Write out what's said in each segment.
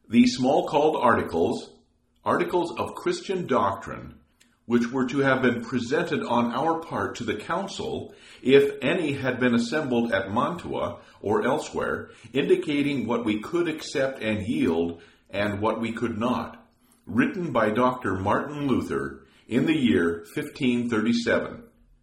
The small-called articles of Christian doctrine, which were to have been presented on our part to the council, if any had been assembled at Mantua or elsewhere, indicating what we could accept and yield and what we could not, written by Dr. Martin Luther in the year 1537.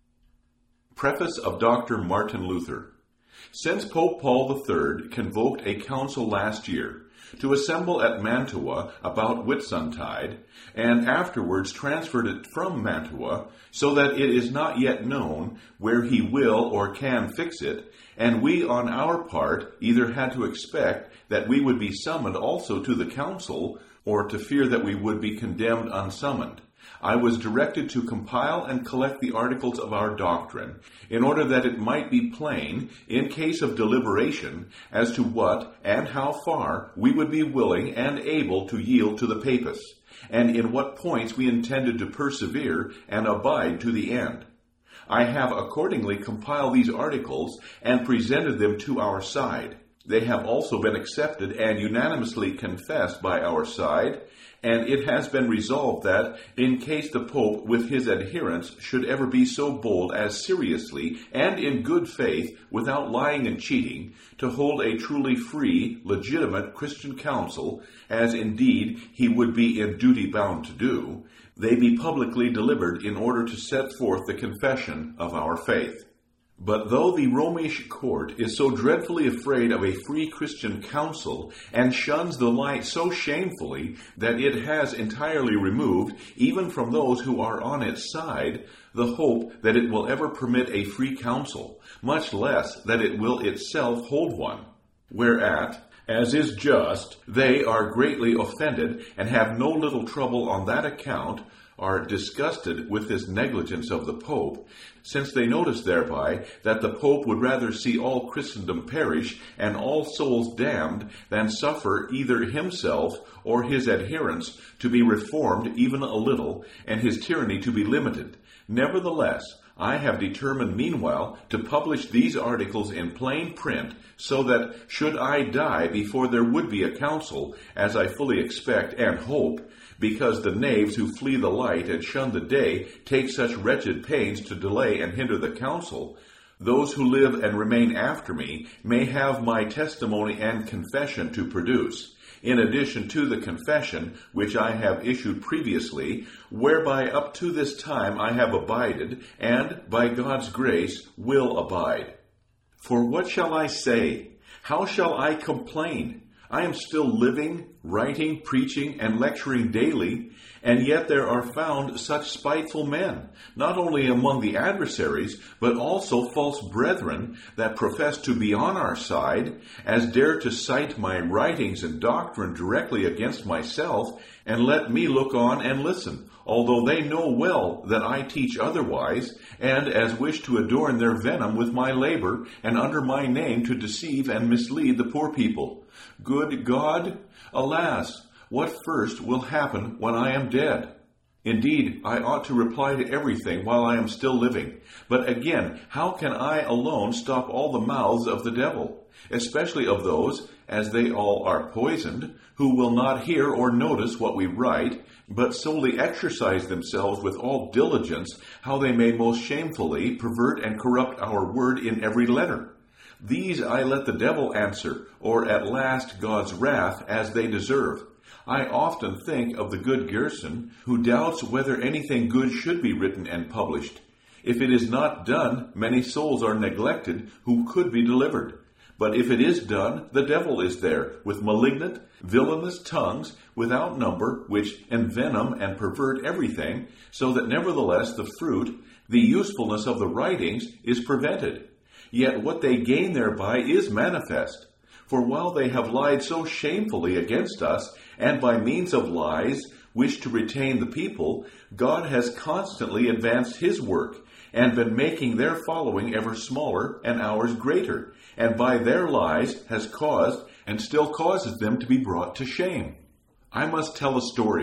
Preface of Dr. Martin Luther. Since Pope Paul III convoked a council last year to assemble at Mantua about Whitsuntide, and afterwards transferred it from Mantua, so that it is not yet known where he will or can fix it, and we on our part either had to expect that we would be summoned also to the council, or to fear that we would be condemned unsummoned, I was directed to compile and collect the articles of our doctrine, in order that it might be plain, in case of deliberation, as to what and how far we would be willing and able to yield to the papists, and in what points we intended to persevere and abide to the end. I have accordingly compiled these articles and presented them to our side. They have also been accepted and unanimously confessed by our side, and it has been resolved that, in case the Pope with his adherents should ever be so bold as seriously and in good faith, without lying and cheating, to hold a truly free, legitimate Christian council, as indeed he would be in duty bound to do, they be publicly delivered in order to set forth the confession of our faith. But though the Romish court is so dreadfully afraid of a free Christian council, and shuns the light so shamefully that it has entirely removed, even from those who are on its side, the hope that it will ever permit a free council, much less that it will itself hold one, whereat, as is just, they are greatly offended, and have no little trouble on that account, are disgusted with this negligence of the Pope, since they notice thereby that the Pope would rather see all Christendom perish and all souls damned than suffer either himself or his adherents to be reformed even a little, and his tyranny to be limited. Nevertheless, I have determined meanwhile to publish these articles in plain print, so that, should I die before there would be a council, as I fully expect and hope, because the knaves who flee the light and shun the day take such wretched pains to delay and hinder the council, those who live and remain after me may have my testimony and confession to produce, in addition to the confession which I have issued previously, whereby up to this time I have abided, and, by God's grace, will abide. For what shall I say? How shall I complain? I am still living, writing, preaching, and lecturing daily, and yet there are found such spiteful men, not only among the adversaries, but also false brethren that profess to be on our side, as dare to cite my writings and doctrine directly against myself, and let me look on and listen, although they know well that I teach otherwise, and as wish to adorn their venom with my labor, and under my name to deceive and mislead the poor people. Good God, alas, what first will happen when I am dead? Indeed, I ought to reply to everything while I am still living. But again, how can I alone stop all the mouths of the devil, especially of those, as they all are poisoned, who will not hear or notice what we write, but solely exercise themselves with all diligence how they may most shamefully pervert and corrupt our word in every letter? These I let the devil answer, or at last God's wrath, as they deserve. I often think of the good Gerson, who doubts whether anything good should be written and published. If it is not done, many souls are neglected who could be delivered. But if it is done, the devil is there, with malignant, villainous tongues without number, which envenom and pervert everything, so that nevertheless the fruit, the usefulness of the writings, is prevented. Yet what they gain thereby is manifest. For while they have lied so shamefully against us, and by means of lies wish to retain the people, God has constantly advanced his work, and been making their following ever smaller and ours greater, and by their lies has caused and still causes them to be brought to shame. I must tell a story.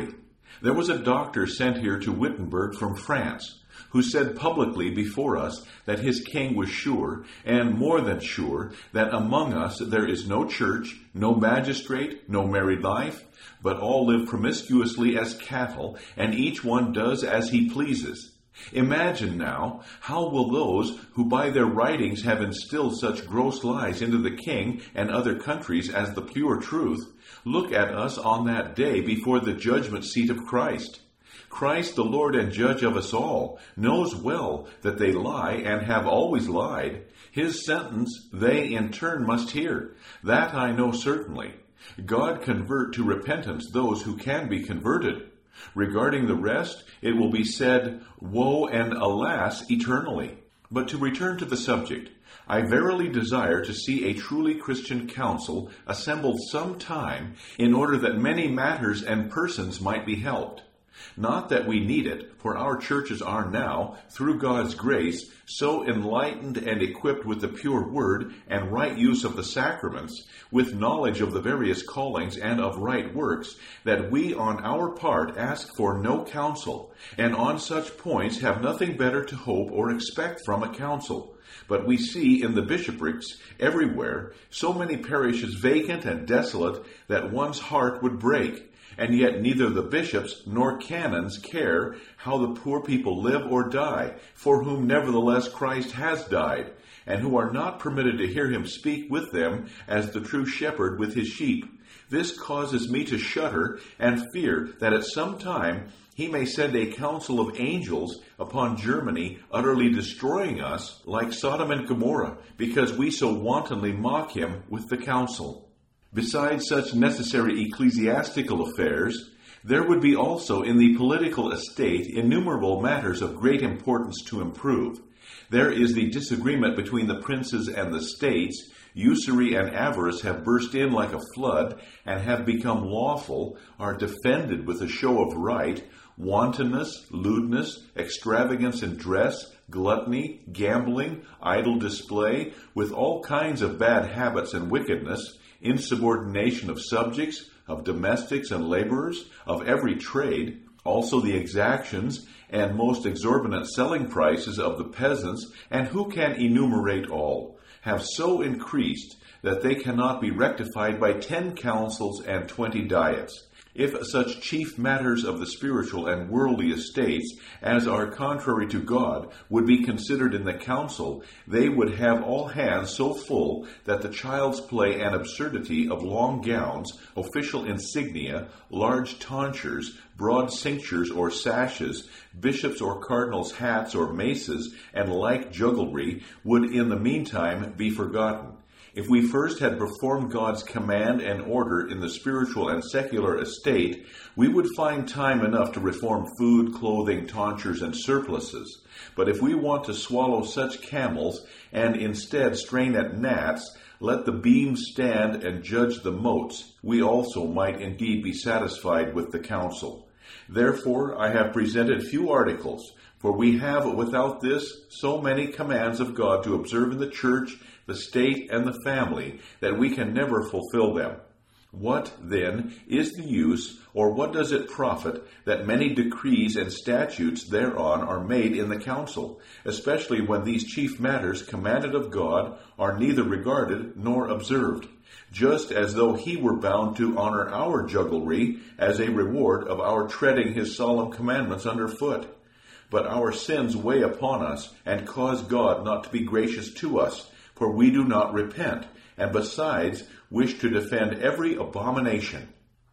There was a doctor sent here to Wittenberg from France, who said publicly before us that his king was sure, and more than sure, that among us there is no church, no magistrate, no married life, but all live promiscuously as cattle, and each one does as he pleases. Imagine now, how will those who by their writings have instilled such gross lies into the king and other countries as the pure truth, look at us on that day before the judgment seat of Christ? Christ, the Lord and Judge of us all, knows well that they lie and have always lied. His sentence they in turn must hear. That I know certainly. God convert to repentance those who can be converted. Regarding the rest, it will be said, woe and alas eternally. But to return to the subject, I verily desire to see a truly Christian council assembled some time in order that many matters and persons might be helped. Not that we need it, for our churches are now, through God's grace, so enlightened and equipped with the pure word and right use of the sacraments, with knowledge of the various callings and of right works, that we on our part ask for no counsel, and on such points have nothing better to hope or expect from a council. But we see in the bishoprics everywhere so many parishes vacant and desolate that one's heart would break. And yet neither the bishops nor canons care how the poor people live or die, for whom nevertheless Christ has died, and who are not permitted to hear him speak with them as the true shepherd with his sheep. This causes me to shudder and fear that at some time he may send a council of angels upon Germany, utterly destroying us like Sodom and Gomorrah, because we so wantonly mock him with the council. Besides such necessary ecclesiastical affairs, there would be also in the political estate innumerable matters of great importance to improve. There is the disagreement between the princes and the states. Usury and avarice have burst in like a flood, and have become lawful, are defended with a show of right. Wantonness, lewdness, extravagance in dress, gluttony, gambling, idle display, with all kinds of bad habits and wickedness, insubordination of subjects, of domestics and laborers, of every trade, also the exactions and most exorbitant selling prices of the peasants, and who can enumerate all, have so increased that they cannot be rectified by 10 councils and 20 diets. If such chief matters of the spiritual and worldly estates as are contrary to God would be considered in the council, they would have all hands so full that the child's play and absurdity of long gowns, official insignia, large tonsures, broad cinctures or sashes, bishops' or cardinals' hats or maces, and like jugglery would in the meantime be forgotten. If we first had performed God's command and order in the spiritual and secular estate, we would find time enough to reform food, clothing, tonsures, and surplices. But if we want to swallow such camels, and instead strain at gnats, let the beams stand and judge the motes, we also might indeed be satisfied with the counsel. Therefore I have presented few articles, for we have without this so many commands of God to observe in the church, the state, and the family, that we can never fulfill them. What, then, is the use, or what does it profit, that many decrees and statutes thereon are made in the council, especially when these chief matters commanded of God are neither regarded nor observed, just as though he were bound to honor our jugglery as a reward of our treading his solemn commandments under foot? But our sins weigh upon us, and cause God not to be gracious to us, for we do not repent, and besides wish to defend every abomination.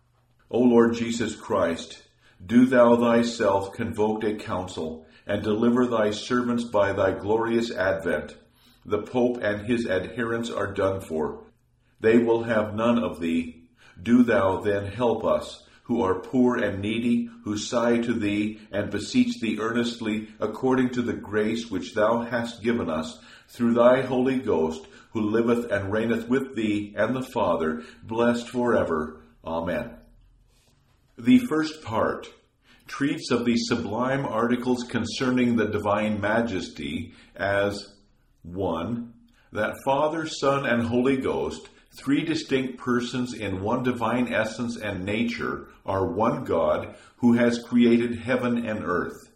O Lord Jesus Christ, do thou thyself convoke a council, and deliver thy servants by thy glorious advent. The Pope and his adherents are done for. They will have none of thee. Do thou then help us, who are poor and needy, who sigh to thee, and beseech thee earnestly, according to the grace which thou hast given us, through thy Holy Ghost, who liveth and reigneth with thee and the Father, blessed forever. Amen. The first part treats of the sublime articles concerning the divine majesty as 1. That Father, Son, and Holy Ghost, three distinct persons in one divine essence and nature are one God who has created heaven and earth.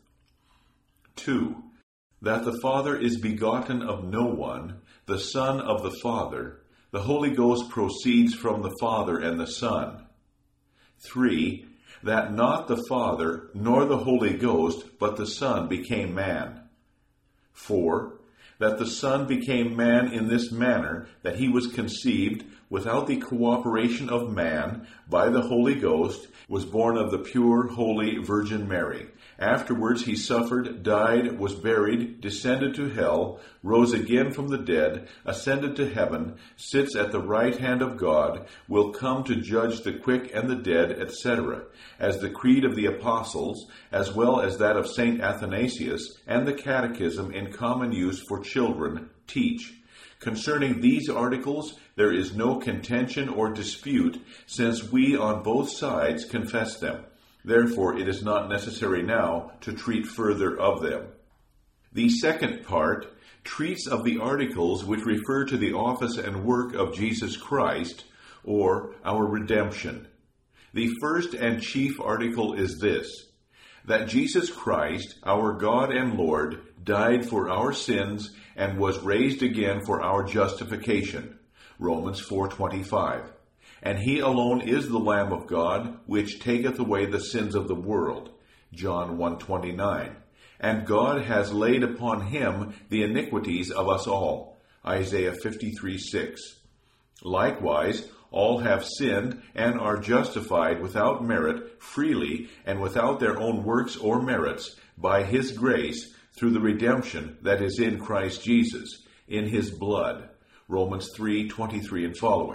2. That the Father is begotten of no one, the Son of the Father, the Holy Ghost proceeds from the Father and the Son. 3. That not the Father nor the Holy Ghost, but the Son became man. 4. That the Son became man in this manner, that he was conceived without the cooperation of man by the Holy Ghost, was born of the pure, holy Virgin Mary. Afterwards he suffered, died, was buried, descended to hell, rose again from the dead, ascended to heaven, sits at the right hand of God, will come to judge the quick and the dead, etc., as the creed of the apostles, as well as that of St. Athanasius, and the catechism in common use for children, teach. Concerning these articles, there is no contention or dispute, since we on both sides confess them. Therefore, it is not necessary now to treat further of them. The second part treats of the articles which refer to the office and work of Jesus Christ, or our redemption. The first and chief article is this: that Jesus Christ, our God and Lord, died for our sins and was raised again for our justification. Romans 4:25. And he alone is the Lamb of God, which taketh away the sins of the world. John 1:29. And God has laid upon him the iniquities of us all. Isaiah 53:6. Likewise, all have sinned and are justified without merit, freely, and without their own works or merits, by his grace, through the redemption that is in Christ Jesus, in his blood. Romans 3:23 and following.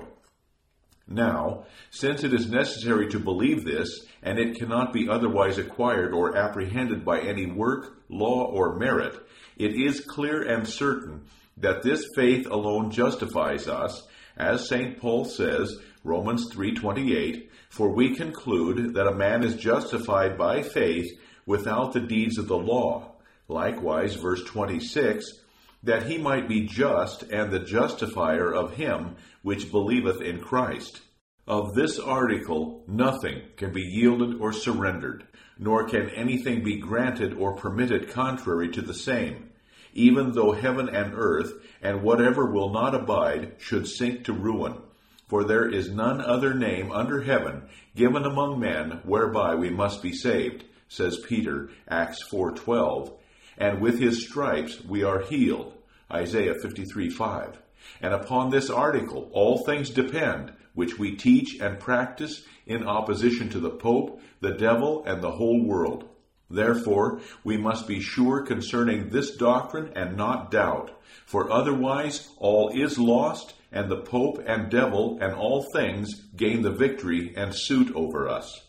Now, since it is necessary to believe this, and it cannot be otherwise acquired or apprehended by any work, law, or merit, it is clear and certain that this faith alone justifies us, as St. Paul says, Romans 3:28, for we conclude that a man is justified by faith without the deeds of the law. Likewise, verse 26, that he might be just and the justifier of him which believeth in Christ. Of this article nothing can be yielded or surrendered, nor can anything be granted or permitted contrary to the same, even though heaven and earth, and whatever will not abide, should sink to ruin. For there is none other name under heaven given among men whereby we must be saved, says Peter, Acts 4:12. And with his stripes we are healed, Isaiah 53:5. And upon this article all things depend, which we teach and practice in opposition to the Pope, the devil, and the whole world. Therefore, we must be sure concerning this doctrine and not doubt, for otherwise all is lost, and the Pope and devil and all things gain the victory and suit over us.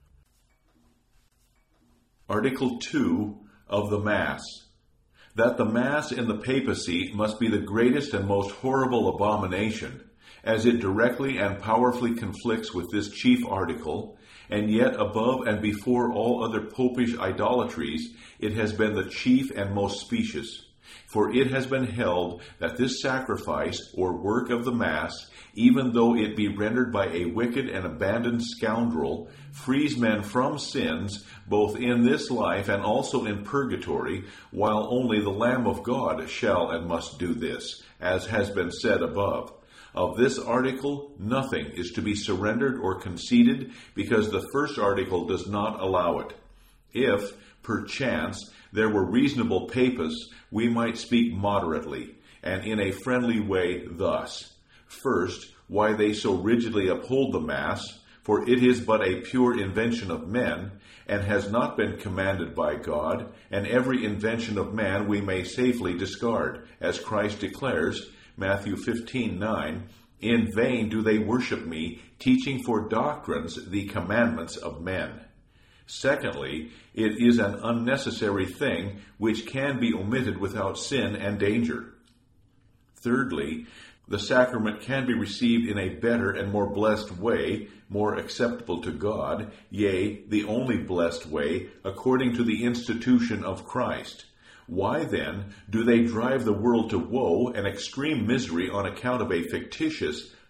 Article 2 of the Mass. That the Mass in the papacy must be the greatest and most horrible abomination, as it directly and powerfully conflicts with this chief article, and yet above and before all other popish idolatries, it has been the chief and most specious. For it has been held that this sacrifice or work of the Mass, even though it be rendered by a wicked and abandoned scoundrel, frees men from sins, both in this life and also in purgatory, while only the Lamb of God shall and must do this, as has been said above. Of this article, nothing is to be surrendered or conceded, because the first article does not allow it. If, perchance, there were reasonable papists, we might speak moderately, and in a friendly way thus. First, why they so rigidly uphold the Mass, for it is but a pure invention of men, and has not been commanded by God, and every invention of man we may safely discard, as Christ declares, Matthew 15:9, in vain do they worship me, teaching for doctrines the commandments of men. Secondly, it is an unnecessary thing which can be omitted without sin and danger. Thirdly, the sacrament can be received in a better and more blessed way, more acceptable to God, yea, the only blessed way, according to the institution of Christ. Why, then, do they drive the world to woe and extreme misery on account of a fictitious,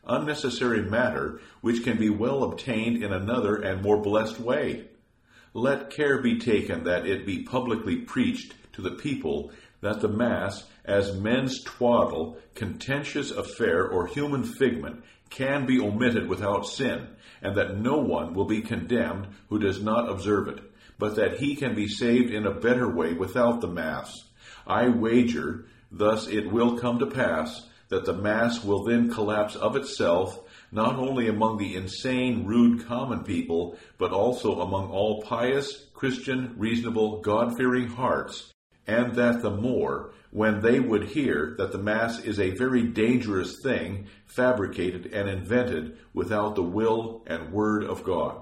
unnecessary matter which can be well obtained in another and more blessed way. Let care be taken that it be publicly preached to the people that the Mass, as men's twaddle, contentious affair, or human figment, can be omitted without sin, and that no one will be condemned who does not observe it, but that he can be saved in a better way without the Mass. I wager, thus it will come to pass, that the Mass will then collapse of itself, not only among the insane, rude, common people, but also among all pious, Christian, reasonable, God-fearing hearts, and that the more, when they would hear that the Mass is a very dangerous thing, fabricated and invented without the will and word of God.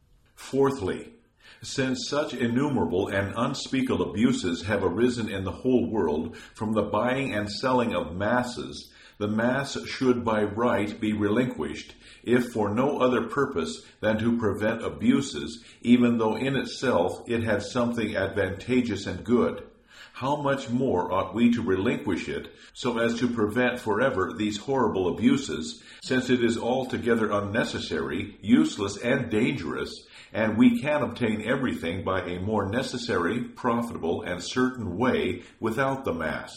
Fourthly, since such innumerable and unspeakable abuses have arisen in the whole world from the buying and selling of masses, the Mass should by right be relinquished, if for no other purpose than to prevent abuses, even though in itself it had something advantageous and good. How much more ought we to relinquish it, so as to prevent forever these horrible abuses, since it is altogether unnecessary, useless, and dangerous, and we can obtain everything by a more necessary, profitable, and certain way without the Mass.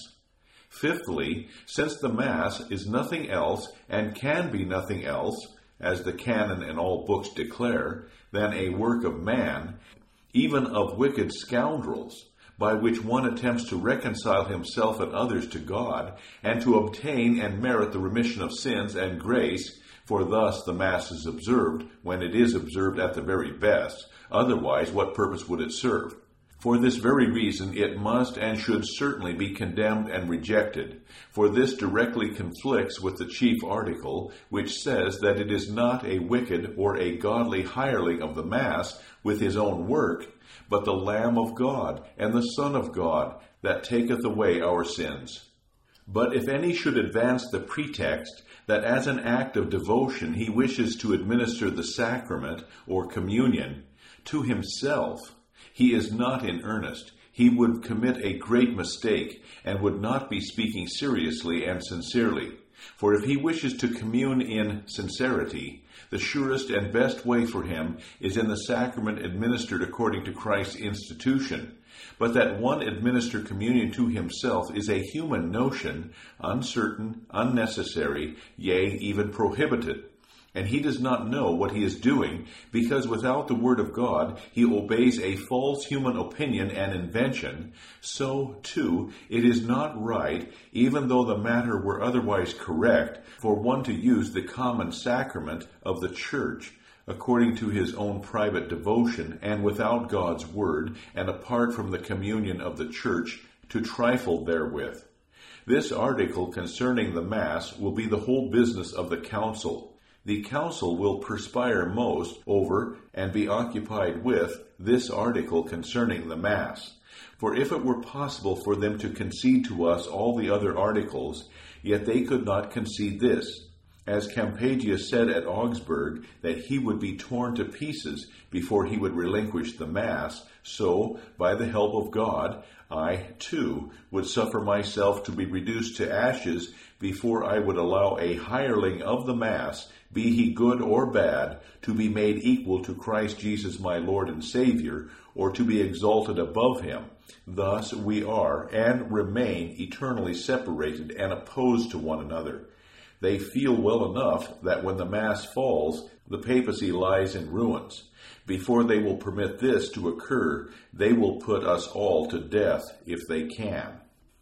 Fifthly, since the Mass is nothing else, and can be nothing else, as the canon and all books declare, than a work of man, even of wicked scoundrels, by which one attempts to reconcile himself and others to God, and to obtain and merit the remission of sins and grace, for thus the Mass is observed, when it is observed at the very best. Otherwise, what purpose would it serve? For this very reason, it must and should certainly be condemned and rejected, for this directly conflicts with the chief article, which says that it is not a wicked or a godly hireling of the Mass with his own work, but the Lamb of God and the Son of God, that taketh away our sins. But if any should advance the pretext that as an act of devotion he wishes to administer the sacrament or communion to himself, he is not in earnest. He would commit a great mistake, and would not be speaking seriously and sincerely. For if he wishes to commune in sincerity, the surest and best way for him is in the sacrament administered according to Christ's institution. But that one administer communion to himself is a human notion, uncertain, unnecessary, yea, even prohibited. And he does not know what he is doing, because without the word of God he obeys a false human opinion and invention. So, too, it is not right, even though the matter were otherwise correct, for one to use the common sacrament of the Church, according to his own private devotion, and without God's word, and apart from the communion of the Church, to trifle therewith. This article concerning the Mass will be the whole business of the Council. The Council will perspire most over and be occupied with this article concerning the Mass. For if it were possible for them to concede to us all the other articles, yet they could not concede this. As Campegius said at Augsburg that he would be torn to pieces before he would relinquish the Mass, so, by the help of God, I, too, would suffer myself to be reduced to ashes before I would allow a hireling of the Mass, be he good or bad, to be made equal to Christ Jesus my Lord and Savior, or to be exalted above him. Thus we are and remain eternally separated and opposed to one another. They feel well enough that when the Mass falls, the papacy lies in ruins. Before they will permit this to occur, they will put us all to death if they can.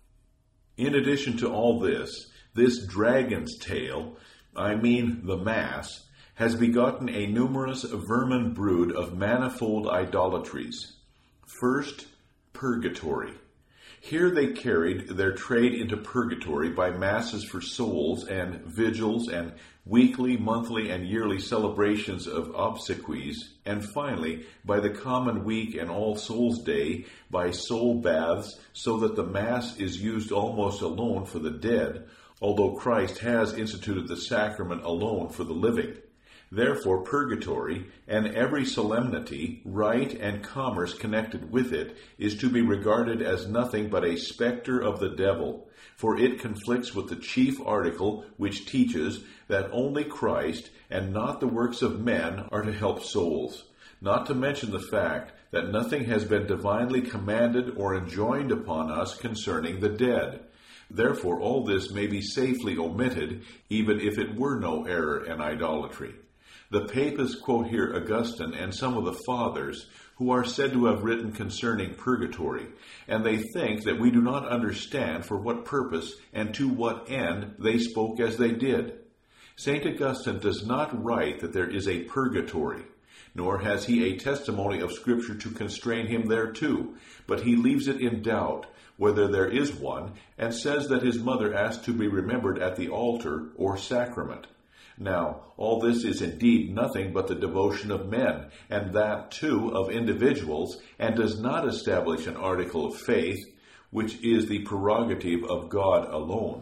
In addition to all this dragon's tail, I mean the Mass, has begotten a numerous vermin brood of manifold idolatries. First, purgatory. Here they carried their trade into purgatory by masses for souls and vigils and weekly, monthly, and yearly celebrations of obsequies, and finally, by the common week and All Souls' Day, by soul baths, so that the Mass is used almost alone for the dead, although Christ has instituted the sacrament alone for the living. Therefore purgatory, and every solemnity, rite, and commerce connected with it, is to be regarded as nothing but a spectre of the devil, for it conflicts with the chief article which teaches that only Christ, and not the works of men, are to help souls, not to mention the fact that nothing has been divinely commanded or enjoined upon us concerning the dead. Therefore all this may be safely omitted, even if it were no error and idolatry. The papists quote here Augustine and some of the fathers, who are said to have written concerning purgatory, and they think that we do not understand for what purpose and to what end they spoke as they did. St. Augustine does not write that there is a purgatory, nor has he a testimony of Scripture to constrain him thereto, but he leaves it in doubt whether there is one, and says that his mother asked to be remembered at the altar or sacrament. Now, all this is indeed nothing but the devotion of men, and that, too, of individuals, and does not establish an article of faith, which is the prerogative of God alone.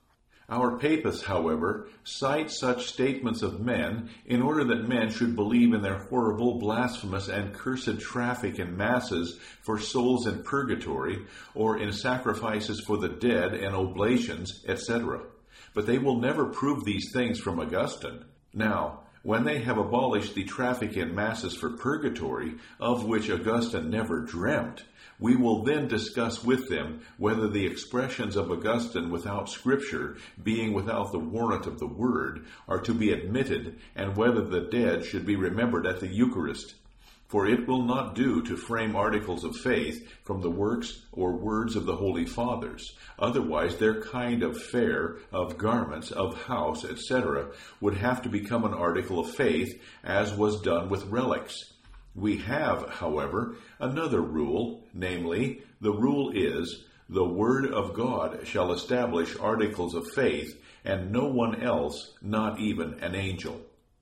Our papists, however, cite such statements of men in order that men should believe in their horrible, blasphemous, and cursed traffic in masses for souls in purgatory, or in sacrifices for the dead and oblations, etc. But they will never prove these things from Augustine. Now, when they have abolished the traffic in masses for purgatory, of which Augustine never dreamt, we will then discuss with them whether the expressions of Augustine without Scripture, being without the warrant of the Word, are to be admitted, and whether the dead should be remembered at the Eucharist. For it will not do to frame articles of faith from the works or words of the Holy Fathers. Otherwise their kind of fare, of garments, of house, etc., would have to become an article of faith, as was done with relics. We have, however, another rule, namely, the rule is, the Word of God shall establish articles of faith, and no one else, not even an angel.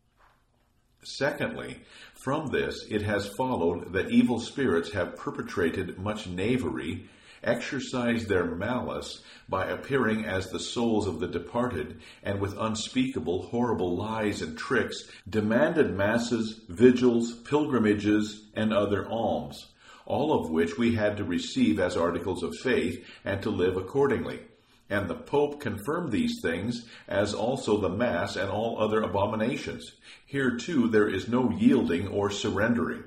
Secondly, from this it has followed that evil spirits have perpetrated much knavery, exercised their malice by appearing as the souls of the departed, and with unspeakable horrible lies and tricks demanded masses, vigils, pilgrimages, and other alms, all of which we had to receive as articles of faith and to live accordingly. And the Pope confirmed these things, as also the Mass and all other abominations. Here too there is no yielding or surrendering.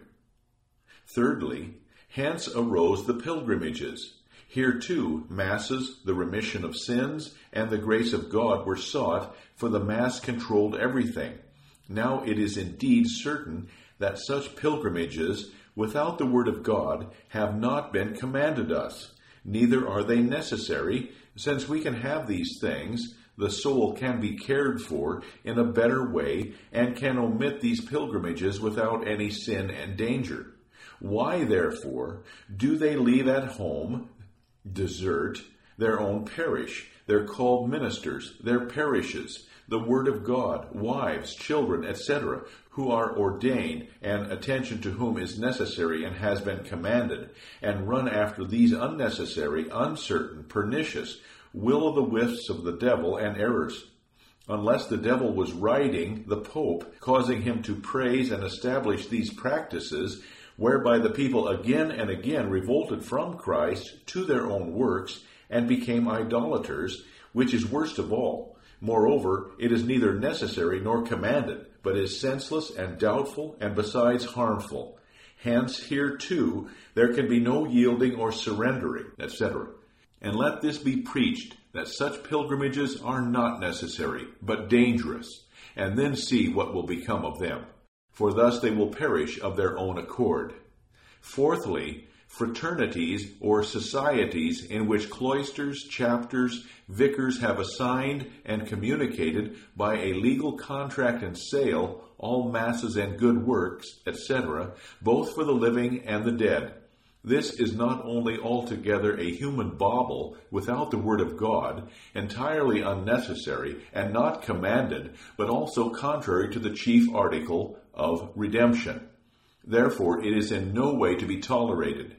Thirdly, hence arose the pilgrimages. Here too Masses, the remission of sins, and the grace of God were sought, for the Mass controlled everything. Now it is indeed certain that such pilgrimages, without the Word of God, have not been commanded us. Neither are they necessary, since we can have these things, the soul can be cared for in a better way, and can omit these pilgrimages without any sin and danger. Why, therefore, do they leave at home, desert, their own parish, their called ministers, their parishes, the Word of God, wives, children, etc., who are ordained, and attention to whom is necessary and has been commanded, and run after these unnecessary, uncertain, pernicious, will-o'-the-wisps of the devil and errors? Unless the devil was riding the Pope, causing him to praise and establish these practices, whereby the people again and again revolted from Christ to their own works, and became idolaters, which is worst of all. Moreover, it is neither necessary nor commanded, but is senseless and doubtful, and besides harmful. Hence, here too, there can be no yielding or surrendering, etc. And let this be preached, that such pilgrimages are not necessary, but dangerous, and then see what will become of them. For thus they will perish of their own accord. Fourthly, fraternities or societies in which cloisters, chapters, vicars have assigned and communicated by a legal contract and sale all masses and good works, etc., both for the living and the dead. This is not only altogether a human bauble without the Word of God, entirely unnecessary and not commanded, but also contrary to the chief article of redemption. Therefore, it is in no way to be tolerated.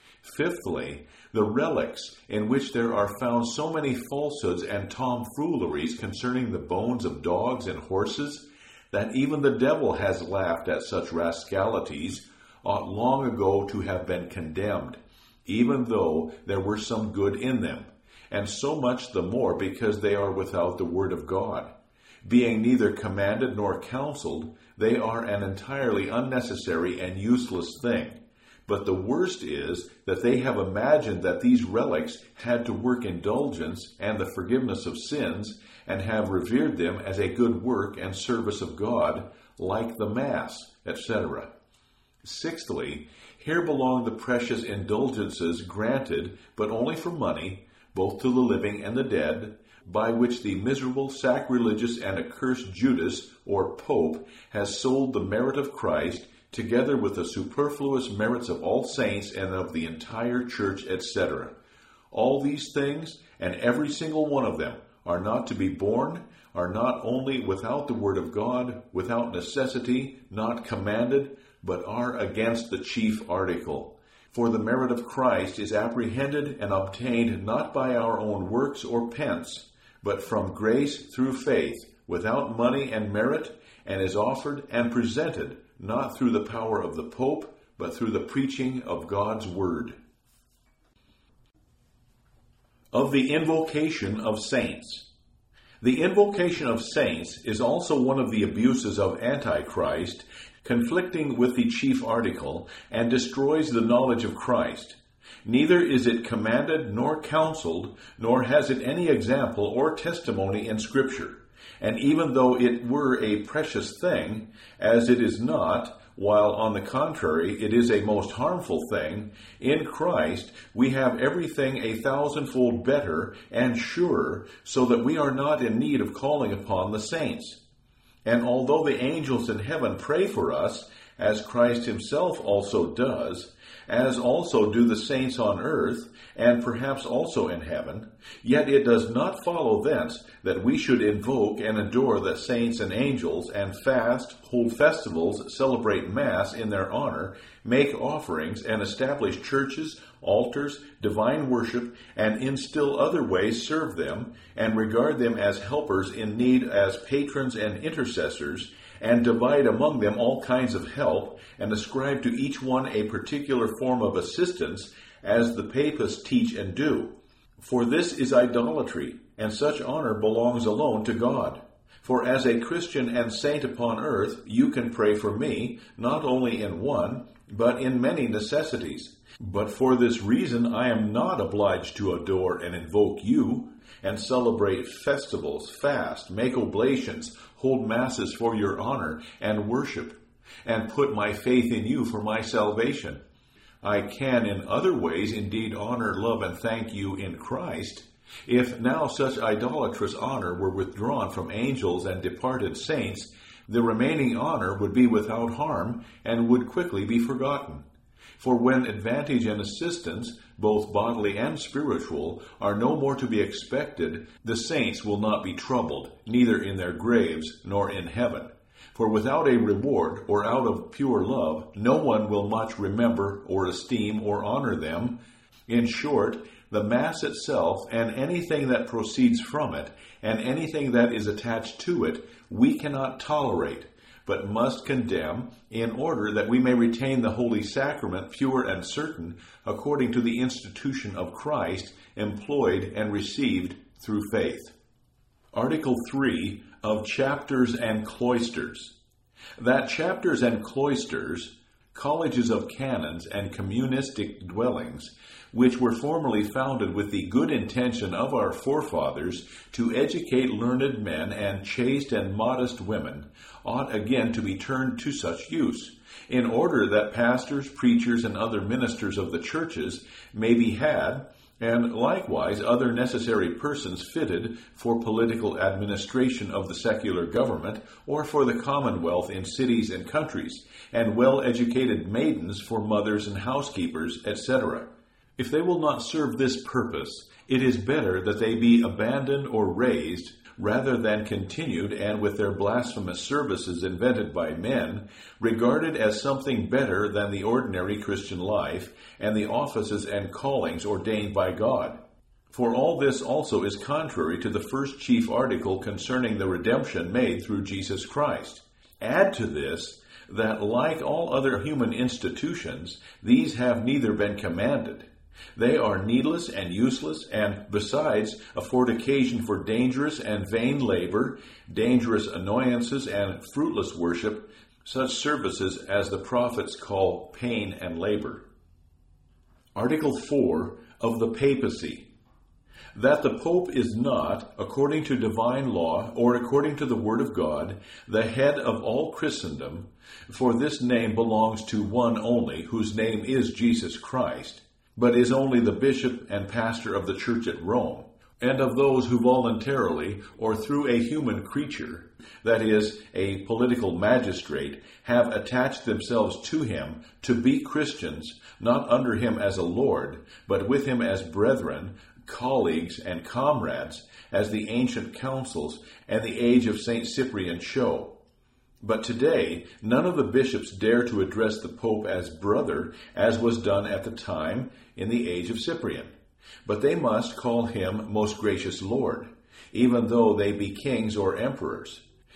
Fifthly, the relics, in which there are found so many falsehoods and tomfooleries concerning the bones of dogs and horses, that even the devil has laughed at such rascalities, ought long ago to have been condemned, even though there were some good in them, and so much the more because they are without the word of God. Being neither commanded nor counseled, they are an entirely unnecessary and useless thing. But the worst is that they have imagined that these relics had to work indulgence and the forgiveness of sins, and have revered them as a good work and service of God, like the Mass, etc. Sixthly, here belong the precious indulgences granted, but only for money, both to the living and the dead, by which the miserable, sacrilegious, and accursed Judas, or Pope, has sold the merit of Christ, together with the superfluous merits of all saints and of the entire church, etc. All these things, and every single one of them, are not to be borne, are not only without the word of God, without necessity, not commanded, but are against the chief article. For the merit of Christ is apprehended and obtained not by our own works or pence, but from grace through faith, without money and merit, and is offered and presented, not through the power of the Pope, but through the preaching of God's word. Of the invocation of saints. The invocation of saints is also one of the abuses of Antichrist, conflicting with the chief article, and destroys the knowledge of Christ. Neither is it commanded nor counseled, nor has it any example or testimony in Scripture. And even though it were a precious thing, as it is not, while on the contrary it is a most harmful thing, in Christ we have everything 1,000-fold better and surer, so that we are not in need of calling upon the saints. And although the angels in heaven pray for us, as Christ himself also does, as also do the saints on earth, and perhaps also in heaven, yet it does not follow thence that we should invoke and adore the saints and angels, and fast, hold festivals, celebrate Mass in their honor, make offerings, and establish churches, altars, divine worship, and in still other ways serve them, and regard them as helpers in need, as patrons and intercessors, and divide among them all kinds of help, and ascribe to each one a particular form of assistance, as the papists teach and do. For this is idolatry, and such honor belongs alone to God. For as a Christian and saint upon earth, you can pray for me, not only in one, but in many necessities. But for this reason I am not obliged to adore and invoke you, and celebrate festivals, fast, make oblations, hold masses for your honor, and worship, and put my faith in you for my salvation. I can in other ways indeed honor, love, and thank you in Christ. If now such idolatrous honor were withdrawn from angels and departed saints, the remaining honor would be without harm and would quickly be forgotten. For when advantage and assistance, both bodily and spiritual, are no more to be expected, the saints will not be troubled, neither in their graves nor in heaven. For without a reward, or out of pure love, no one will much remember or esteem or honor them. In short, the Mass itself, and anything that proceeds from it, and anything that is attached to it, we cannot tolerate, but must condemn, in order that we may retain the Holy Sacrament pure and certain, according to the institution of Christ, employed and received through faith. Article 3 of Chapters and Cloisters. That chapters and cloisters, colleges of canons and communistic dwellings, which were formerly founded with the good intention of our forefathers to educate learned men and chaste and modest women, ought again to be turned to such use, in order that pastors, preachers, and other ministers of the churches may be had, and likewise other necessary persons fitted for political administration of the secular government, or for the commonwealth in cities and countries, and well-educated maidens for mothers and housekeepers, etc. If they will not serve this purpose, it is better that they be abandoned or raised, rather than continued, and with their blasphemous services invented by men, regarded as something better than the ordinary Christian life, and the offices and callings ordained by God. For all this also is contrary to the first chief article concerning the redemption made through Jesus Christ. Add to this that, like all other human institutions, these have neither been commanded. They are needless and useless, and besides afford occasion for dangerous and vain labor, dangerous annoyances, and fruitless worship, such services as the prophets call pain and labor. Article 4 of the Papacy. That the Pope is not, according to divine law or according to the Word of God, the head of all Christendom, for this name belongs to one only, whose name is Jesus Christ, but is only the bishop and pastor of the Church at Rome, and of those who voluntarily, or through a human creature, that is, a political magistrate, have attached themselves to him to be Christians, not under him as a lord, but with him as brethren, colleagues, and comrades, as the ancient councils and the age of St. Cyprian show. But today, none of the bishops dare to address the Pope as brother, as was done at the time in the age of Cyprian. But they must call him most gracious Lord, even though they be kings or emperors.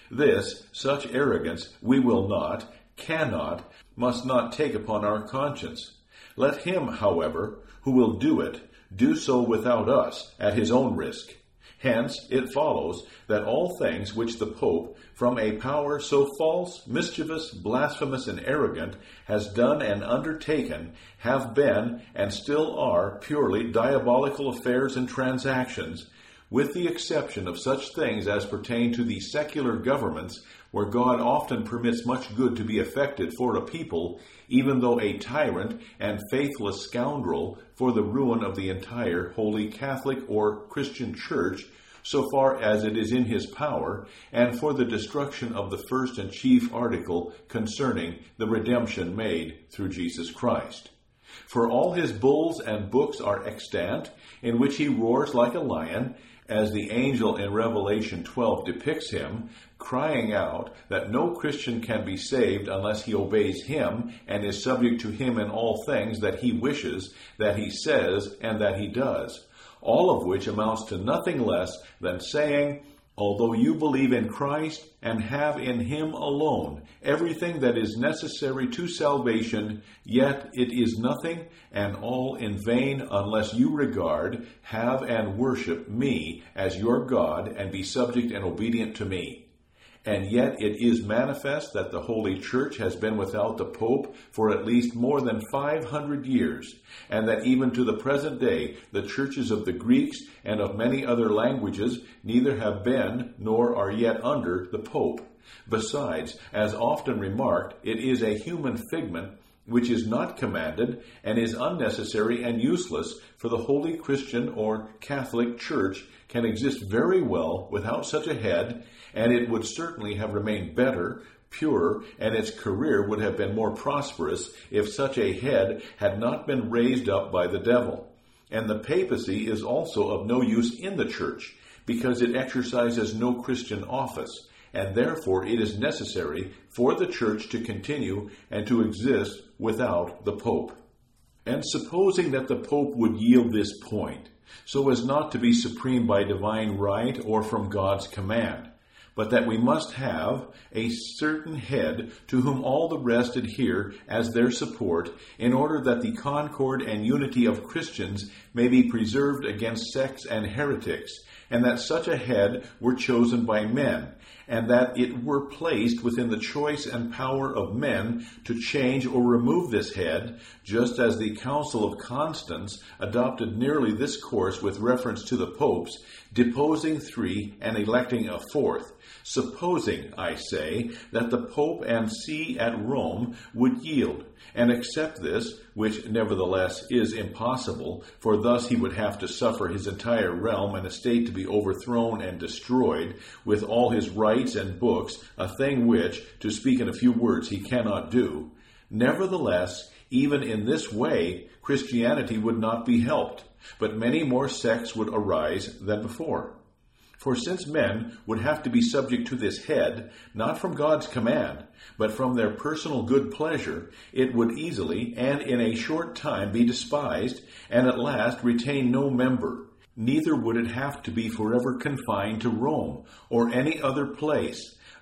Such arrogance we will not, cannot, must not take upon our conscience. Let him, however, who will do it, do so without us, at his own risk. Hence, it follows that all things which the Pope, from a power so false, mischievous, blasphemous, and arrogant, has done and undertaken, have been, and still are, purely diabolical affairs and transactions, with the exception of such things as pertain to the secular governments, where God often permits much good to be effected for a people, even though a tyrant and faithless scoundrel, for the ruin of the entire Holy Catholic or Christian Church, so far as it is in his power, and for the destruction of the first and chief article concerning the redemption made through Jesus Christ. For all his bulls and books are extant, in which he roars like a lion, as the angel in Revelation 12 depicts him, crying out that no Christian can be saved unless he obeys him and is subject to him in all things that he wishes, that he says, and that he does, all of which amounts to nothing less than saying, although you believe in Christ and have in him alone everything that is necessary to salvation, yet it is nothing and all in vain unless you regard, have, and worship me as your God and be subject and obedient to me. And yet it is manifest that the Holy Church has been without the Pope for at least more than 500 years, and that even to the present day the churches of the Greeks and of many other languages neither have been nor are yet under the Pope. Besides, as often remarked, it is a human figment which is not commanded and is unnecessary and useless, for the Holy Christian or Catholic Church can exist very well without such a head, and it would certainly have remained better, purer, and its career would have been more prosperous if such a head had not been raised up by the devil. And the papacy is also of no use in the church, because it exercises no Christian office, and therefore it is necessary for the church to continue and to exist without the Pope. And supposing that the Pope would yield this point, so as not to be supreme by divine right or from God's command, but that we must have a certain head to whom all the rest adhere as their support, in order that the concord and unity of Christians may be preserved against sects and heretics, and that such a head were chosen by men, and that it were placed within the choice and power of men to change or remove this head, just as the Council of Constance adopted nearly this course with reference to the popes, deposing 3 and electing a 4th. Supposing, I say, that the Pope and See at Rome would yield, and accept this, which nevertheless is impossible, for thus he would have to suffer his entire realm and estate to be overthrown and destroyed, with all his rights and books, a thing which, to speak in a few words, he cannot do. Nevertheless, even in this way, Christianity would not be helped, but many more sects would arise than before. For since men would have to be subject to this head, not from God's command, but from their personal good pleasure, it would easily and in a short time be despised, and at last retain no member. Neither would it have to be forever confined to Rome, or any other place,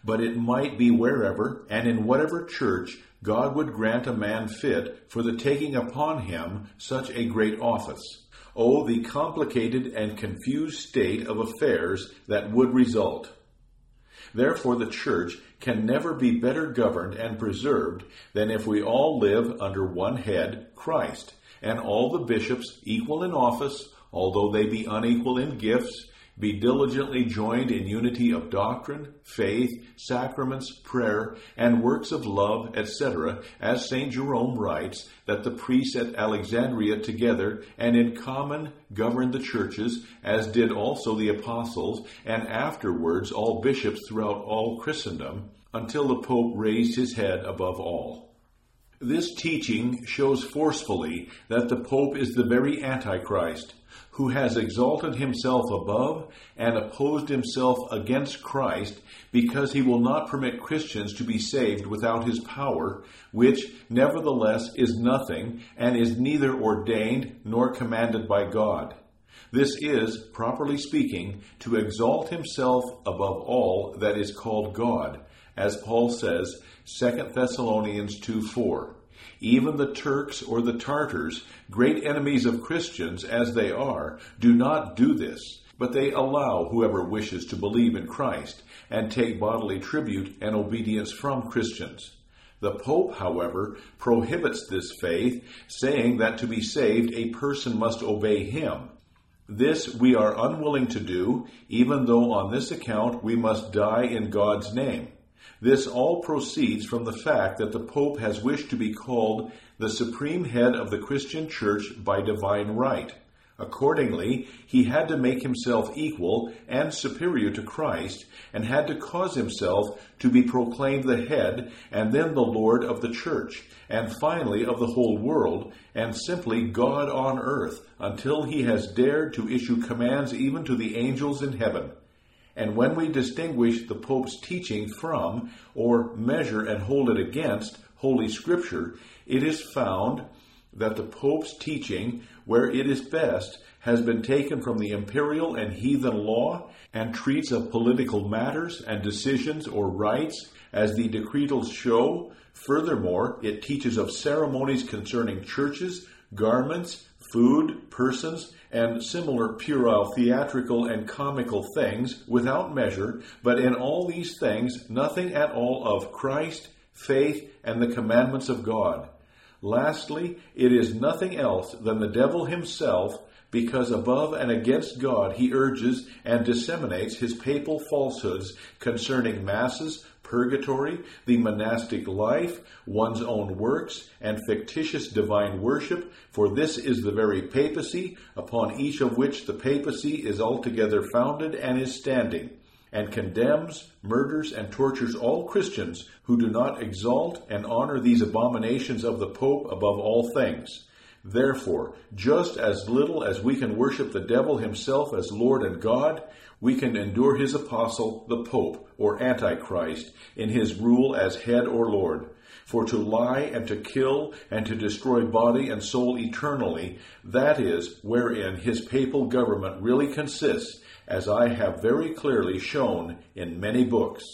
but it might be wherever and in whatever church God would grant a man fit for the taking upon him such a great office. Oh, the complicated and confused state of affairs that would result! Therefore, the church can never be better governed and preserved than if we all live under one head, Christ, and all the bishops equal in office, although they be unequal in gifts, be diligently joined in unity of doctrine, faith, sacraments, prayer, and works of love, etc., as St. Jerome writes, that the priests at Alexandria together and in common governed the churches, as did also the apostles, and afterwards all bishops throughout all Christendom, until the Pope raised his head above all. This teaching shows forcefully that the Pope is the very Antichrist, who has exalted himself above and opposed himself against Christ, because he will not permit Christians to be saved without his power, which nevertheless is nothing, and is neither ordained nor commanded by God. This is, properly speaking, to exalt himself above all that is called God, as Paul says, 2 Thessalonians 2:4. Even the Turks or the Tartars, great enemies of Christians as they are, do not do this, but they allow whoever wishes to believe in Christ and take bodily tribute and obedience from Christians. The Pope, however, prohibits this faith, saying that to be saved a person must obey him. This we are unwilling to do, even though on this account we must die in God's name. This all proceeds from the fact that the Pope has wished to be called the supreme head of the Christian Church by divine right. Accordingly, he had to make himself equal and superior to Christ, and had to cause himself to be proclaimed the head, and then the Lord of the Church, and finally of the whole world, and simply God on earth, until he has dared to issue commands even to the angels in heaven. And when we distinguish the Pope's teaching from, or measure and hold it against, Holy Scripture, it is found that the Pope's teaching, where it is best, has been taken from the imperial and heathen law, and treats of political matters and decisions or rights, as the decretals show. Furthermore, it teaches of ceremonies concerning churches, garments, food, persons, and similar puerile theatrical and comical things without measure, but in all these things nothing at all of Christ, faith, and the commandments of God. Lastly, it is nothing else than the devil himself, because above and against God he urges and disseminates his papal falsehoods concerning masses, purgatory, the monastic life, one's own works, and fictitious divine worship, for this is the very papacy, upon each of which the papacy is altogether founded and is standing, and condemns, murders, and tortures all Christians who do not exalt and honor these abominations of the Pope above all things. Therefore, just as little as we can worship the devil himself as Lord and God, we can endure his apostle, the Pope, or Antichrist, in his rule as head or Lord. For to lie and to kill and to destroy body and soul eternally, that is wherein his papal government really consists, as I have very clearly shown in many books.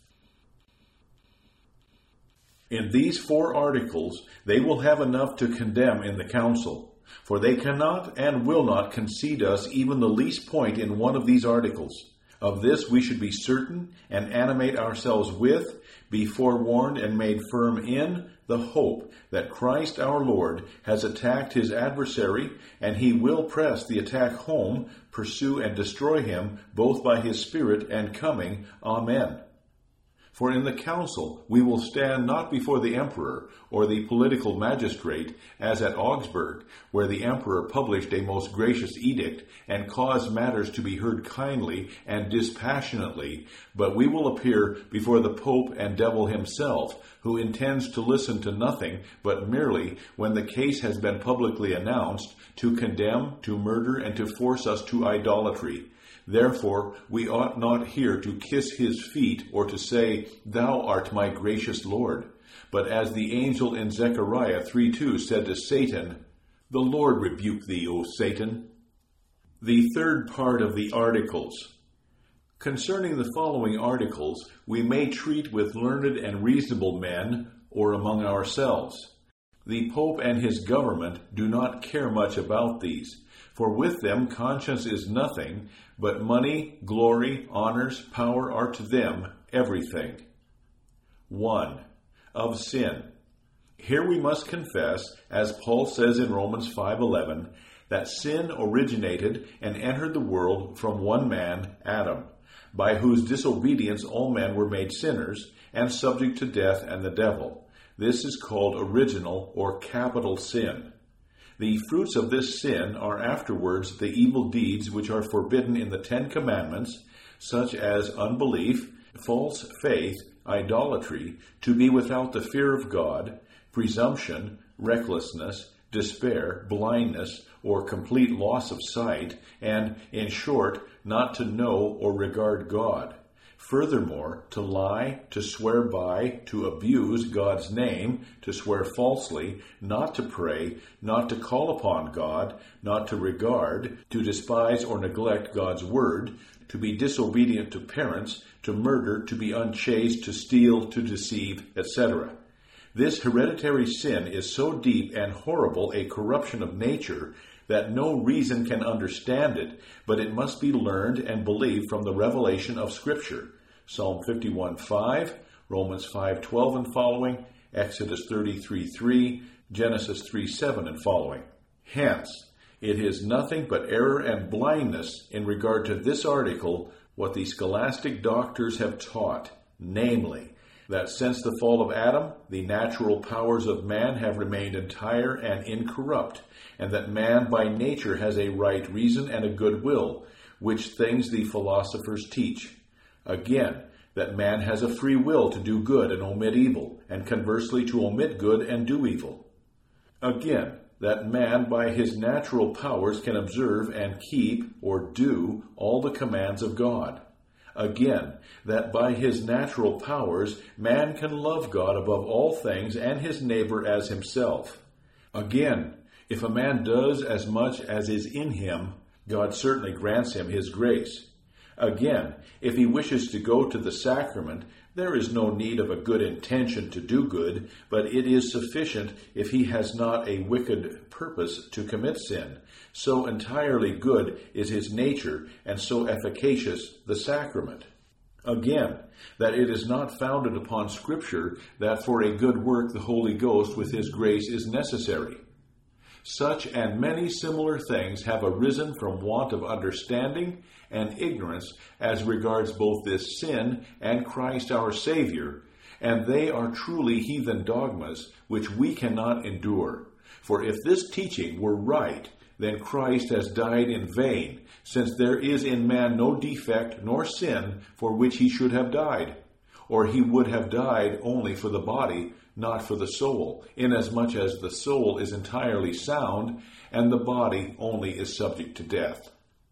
In these 4 articles, they will have enough to condemn in the council, for they cannot and will not concede us even the least point in one of these articles. Of this we should be certain and animate ourselves with, be forewarned and made firm in, the hope that Christ our Lord has attacked his adversary, and he will press the attack home, pursue and destroy him, both by his Spirit and coming. Amen. For in the council we will stand not before the emperor or the political magistrate, as at Augsburg, where the emperor published a most gracious edict and caused matters to be heard kindly and dispassionately, but we will appear before the Pope and devil himself, who intends to listen to nothing, but merely, when the case has been publicly announced, to condemn, to murder, and to force us to idolatry. Therefore, we ought not here to kiss his feet, or to say, Thou art my gracious Lord. But as the angel in Zechariah 3:2 said to Satan, The Lord rebuke thee, O Satan. The third part of the articles. Concerning the following articles, we may treat with learned and reasonable men, or among ourselves. The Pope and his government do not care much about these, for with them conscience is nothing, but money, glory, honors, power are to them everything. 1. Of sin. Here we must confess, as Paul says in Romans 5:11, that sin originated and entered the world from one man, Adam, by whose disobedience all men were made sinners and subject to death and the devil. This is called original or capital sin. The fruits of this sin are afterwards the evil deeds which are forbidden in the 10 Commandments, such as unbelief, false faith, idolatry, to be without the fear of God, presumption, recklessness, despair, blindness, or complete loss of sight, and, in short, not to know or regard God. Furthermore, to lie, to swear by, to abuse God's name, to swear falsely, not to pray, not to call upon God, not to regard, to despise or neglect God's word, to be disobedient to parents, to murder, to be unchaste, to steal, to deceive, etc. This hereditary sin is so deep and horrible a corruption of nature that no reason can understand it, but it must be learned and believed from the revelation of Scripture. Psalm 51:5, Romans 5:12 and following, Exodus 33:3, Genesis 3:7 and following. Hence, it is nothing but error and blindness in regard to this article what the scholastic doctors have taught, namely, that since the fall of Adam, the natural powers of man have remained entire and incorrupt, and that man by nature has a right reason and a good will, which things the philosophers teach. Again, that man has a free will to do good and omit evil, and conversely to omit good and do evil. Again, that man by his natural powers can observe and keep or do all the commands of God. Again, that by his natural powers man can love God above all things and his neighbor as himself. Again, if a man does as much as is in him, God certainly grants him his grace. Again, if he wishes to go to the sacrament, there is no need of a good intention to do good, but it is sufficient if he has not a wicked purpose to commit sin. So entirely good is his nature, and so efficacious the sacrament. Again, that it is not founded upon Scripture that for a good work the Holy Ghost with his grace is necessary. Such and many similar things have arisen from want of understanding and ignorance as regards both this sin and Christ our Savior, and they are truly heathen dogmas which we cannot endure. For if this teaching were right, then Christ has died in vain, since there is in man no defect nor sin for which he should have died. Or he would have died only for the body, not for the soul, inasmuch as the soul is entirely sound, and the body only is subject to death.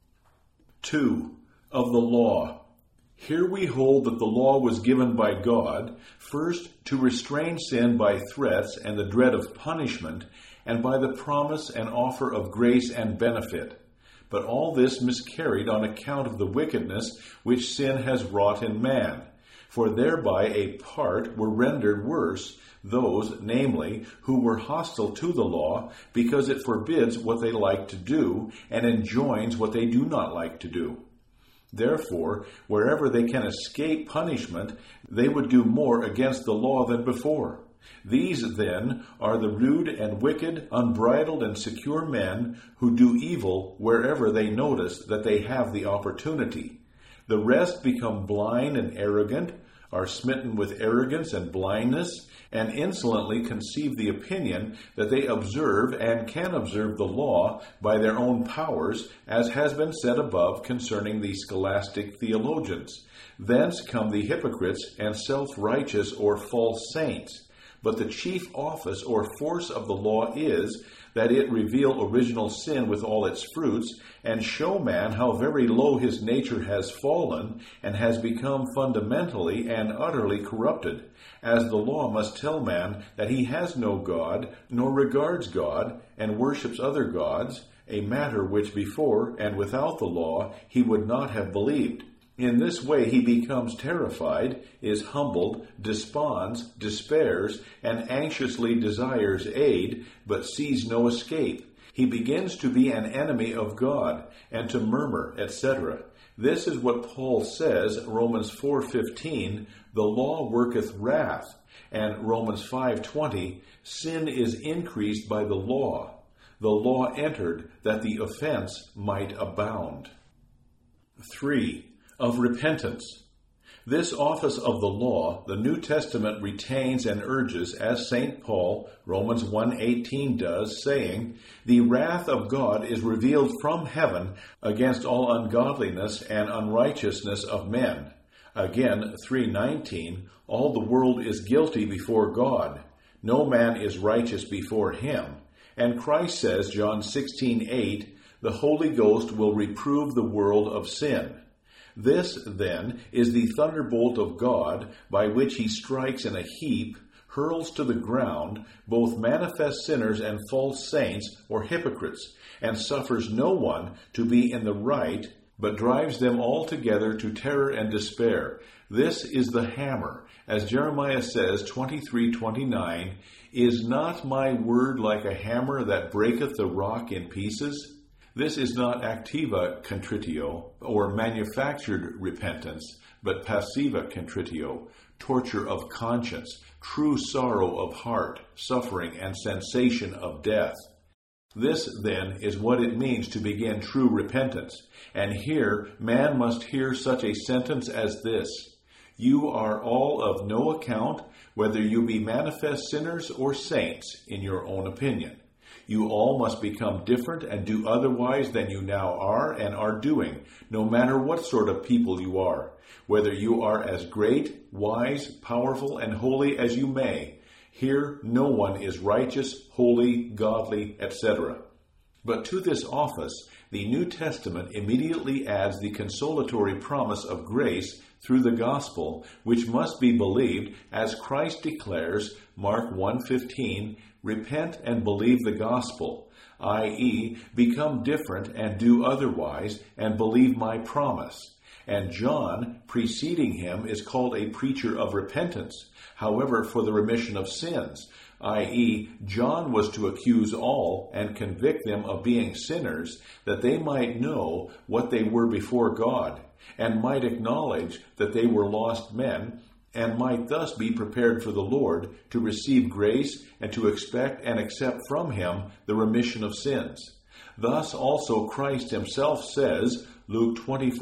2. Of the law. Here we hold that the law was given by God, first to restrain sin by threats and the dread of punishment, and by the promise and offer of grace and benefit. But all this miscarried on account of the wickedness which sin has wrought in man. For thereby a part were rendered worse, those, namely, who were hostile to the law, because it forbids what they like to do, and enjoins what they do not like to do. Therefore, wherever they can escape punishment, they would do more against the law than before. These, then, are the rude and wicked, unbridled and secure men who do evil wherever they notice that they have the opportunity. The rest become blind and arrogant, are smitten with arrogance and blindness, and insolently conceive the opinion that they observe and can observe the law by their own powers, as has been said above concerning the scholastic theologians. Thence come the hypocrites and self-righteous or false saints. But the chief office or force of the law is that it reveal original sin with all its fruits, and show man how very low his nature has fallen, and has become fundamentally and utterly corrupted, as the law must tell man that he has no God, nor regards God, and worships other gods, a matter which before and without the law he would not have believed. In this way he becomes terrified, is humbled, desponds, despairs, and anxiously desires aid, but sees no escape. He begins to be an enemy of God, and to murmur, etc. This is what Paul says, Romans 4:15, the law worketh wrath, and Romans 5:20, sin is increased by the law. The law entered that the offense might abound. 3. Of repentance. This office of the law the New Testament retains and urges, as St. Paul, Romans 1:18 does, saying, "The wrath of God is revealed from heaven against all ungodliness and unrighteousness of men." Again, 3:19, "All the world is guilty before God. No man is righteous before him." And Christ says, John 16:8, "The Holy Ghost will reprove the world of sin." This, then, is the thunderbolt of God by which he strikes in a heap, hurls to the ground, both manifest sinners and false saints or hypocrites, and suffers no one to be in the right, but drives them all together to terror and despair. This is the hammer. As Jeremiah says, 23:29, "Is not my word like a hammer that breaketh the rock in pieces?" This is not activa contritio, or manufactured repentance, but passiva contritio, torture of conscience, true sorrow of heart, suffering, and sensation of death. This, then, is what it means to begin true repentance. And here, man must hear such a sentence as this: "You are all of no account, whether you be manifest sinners or saints, in your own opinion. You all must become different and do otherwise than you now are and are doing, no matter what sort of people you are, whether you are as great, wise, powerful, and holy as you may. Here no one is righteous, holy, godly, etc." But to this office, the New Testament immediately adds the consolatory promise of grace through the gospel, which must be believed, as Christ declares, Mark 1:15, "Repent and believe the gospel," i.e., become different and do otherwise, and believe my promise. And John, preceding him, is called a preacher of repentance, however, for the remission of sins, i.e., John was to accuse all and convict them of being sinners, that they might know what they were before God, and might acknowledge that they were lost men, and might thus be prepared for the Lord to receive grace and to expect and accept from him the remission of sins. Thus also Christ himself says, Luke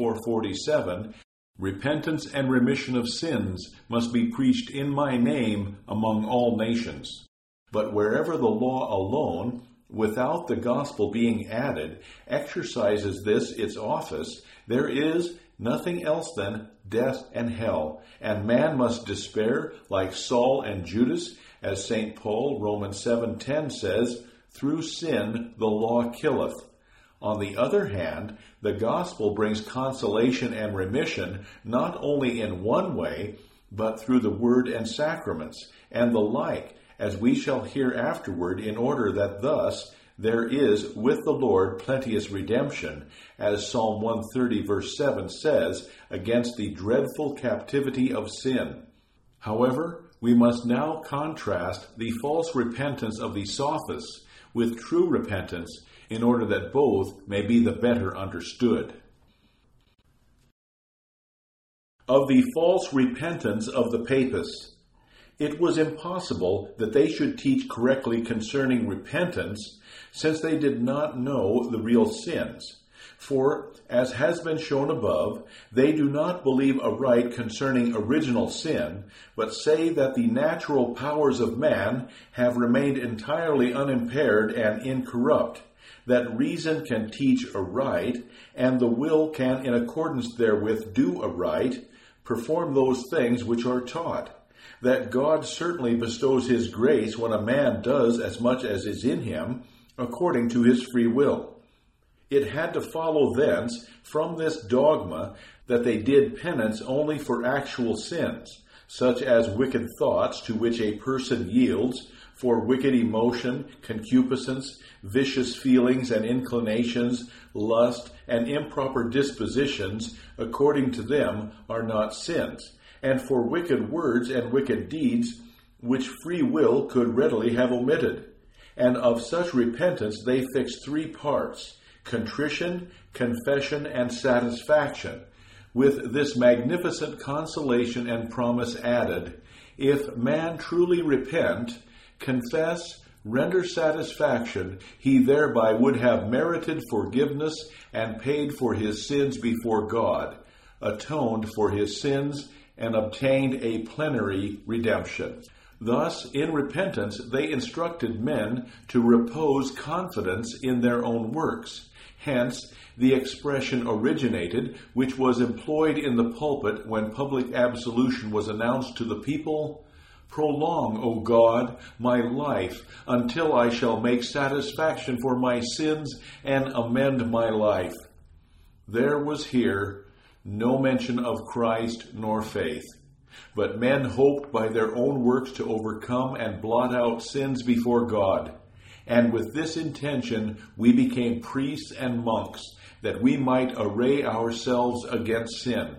24:47, "Repentance and remission of sins must be preached in my name among all nations." But wherever the law alone, without the gospel being added, exercises this its office, there is nothing else than death and hell, and man must despair like Saul and Judas, as St. Paul, Romans 7:10 says, "Through sin the law killeth." On the other hand, the gospel brings consolation and remission not only in one way, but through the word and sacraments, and the like, as we shall hear afterward, in order that thus there is with the Lord plenteous redemption, as Psalm 130 verse 7 says, against the dreadful captivity of sin. However, we must now contrast the false repentance of the sophists with true repentance, in order that both may be the better understood. Of the false repentance of the papists. It was impossible that they should teach correctly concerning repentance, since they did not know the real sins. For, as has been shown above, they do not believe aright concerning original sin, but say that the natural powers of man have remained entirely unimpaired and incorrupt, that reason can teach aright, and the will can, in accordance therewith, do aright, perform those things which are taught, that God certainly bestows his grace when a man does as much as is in him, according to his free will. It had to follow thence, from this dogma, that they did penance only for actual sins, such as wicked thoughts to which a person yields, for wicked emotion, concupiscence, vicious feelings and inclinations, lust, and improper dispositions, according to them, are not sins, and for wicked words and wicked deeds, which free will could readily have omitted. And of such repentance they fix 3 parts: contrition, confession, and satisfaction, with this magnificent consolation and promise added: if man truly repent, confess, render satisfaction, he thereby would have merited forgiveness and paid for his sins before God, atoned for his sins, and obtained a plenary redemption. Thus, in repentance, they instructed men to repose confidence in their own works. Hence, the expression originated, which was employed in the pulpit when public absolution was announced to the people: "Prolong, O God, my life, until I shall make satisfaction for my sins and amend my life." There was here no mention of Christ nor faith, but men hoped by their own works to overcome and blot out sins before God. And with this intention we became priests and monks, that we might array ourselves against sin.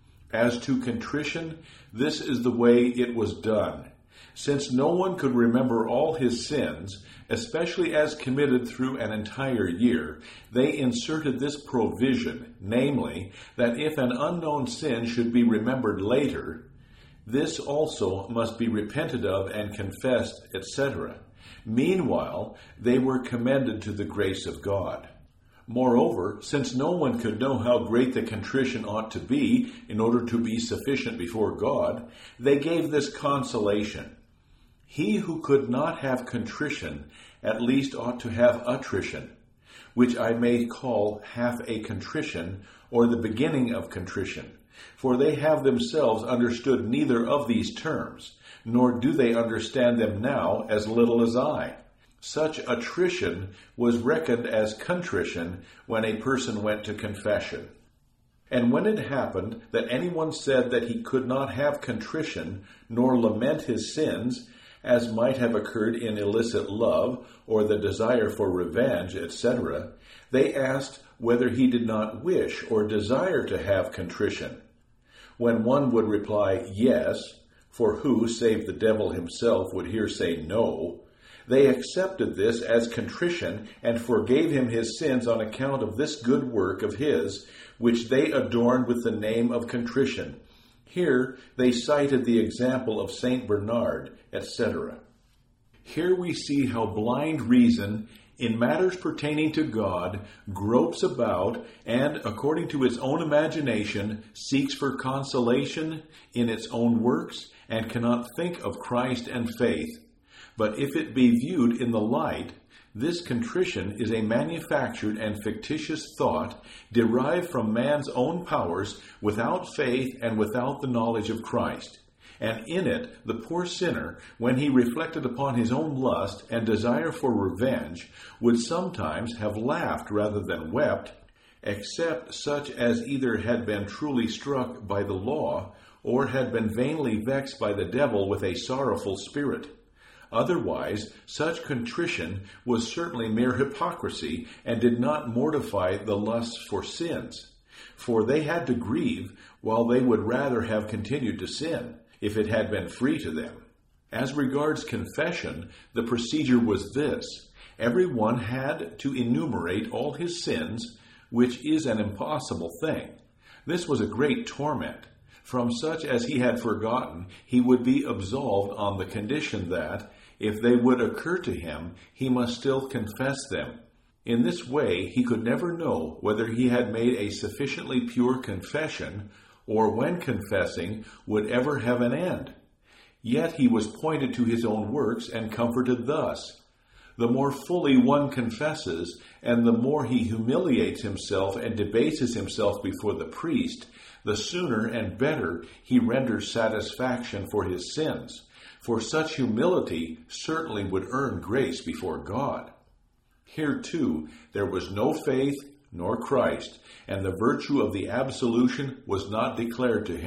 As to contrition, this is the way it was done. Since no one could remember all his sins, especially as committed through an entire year, they inserted this provision, namely, that if an unknown sin should be remembered later, this also must be repented of and confessed, etc. Meanwhile, they were commended to the grace of God. Moreover, since no one could know how great the contrition ought to be in order to be sufficient before God, they gave this consolation: he who could not have contrition at least ought to have attrition, which I may call half a contrition, or the beginning of contrition. For they have themselves understood neither of these terms, nor do they understand them now as little as I. Such attrition was reckoned as contrition when a person went to confession. And when it happened that anyone said that he could not have contrition, nor lament his sins, as might have occurred in illicit love, or the desire for revenge, etc., they asked whether he did not wish or desire to have contrition. When one would reply, yes, for who, save the devil himself, would here say no, they accepted this as contrition and forgave him his sins on account of this good work of his, which they adorned with the name of contrition. Here they cited the example of Saint Bernard, etc. Here we see how blind reason, in matters pertaining to God, gropes about and, according to its own imagination, seeks for consolation in its own works and cannot think of Christ and faith. But if it be viewed in the light, this contrition is a manufactured and fictitious thought derived from man's own powers without faith and without the knowledge of Christ. And in it, the poor sinner, when he reflected upon his own lust and desire for revenge, would sometimes have laughed rather than wept, except such as either had been truly struck by the law, or had been vainly vexed by the devil with a sorrowful spirit. Otherwise, such contrition was certainly mere hypocrisy, and did not mortify the lusts for sins. For they had to grieve, while they would rather have continued to sin, if it had been free to them. As regards confession, the procedure was this: every one had to enumerate all his sins, which is an impossible thing. This was a great torment. From such as he had forgotten, he would be absolved on the condition that, if they would occur to him, he must still confess them. In this way, he could never know whether he had made a sufficiently pure confession, or when confessing would ever have an end. Yet he was pointed to his own works and comforted thus: the more fully one confesses, and the more he humiliates himself and debases himself before the priest, the sooner and better he renders satisfaction for his sins. For such humility certainly would earn grace before God. Here, too, there was no faith nor Christ, and the virtue of the absolution was not declared to him,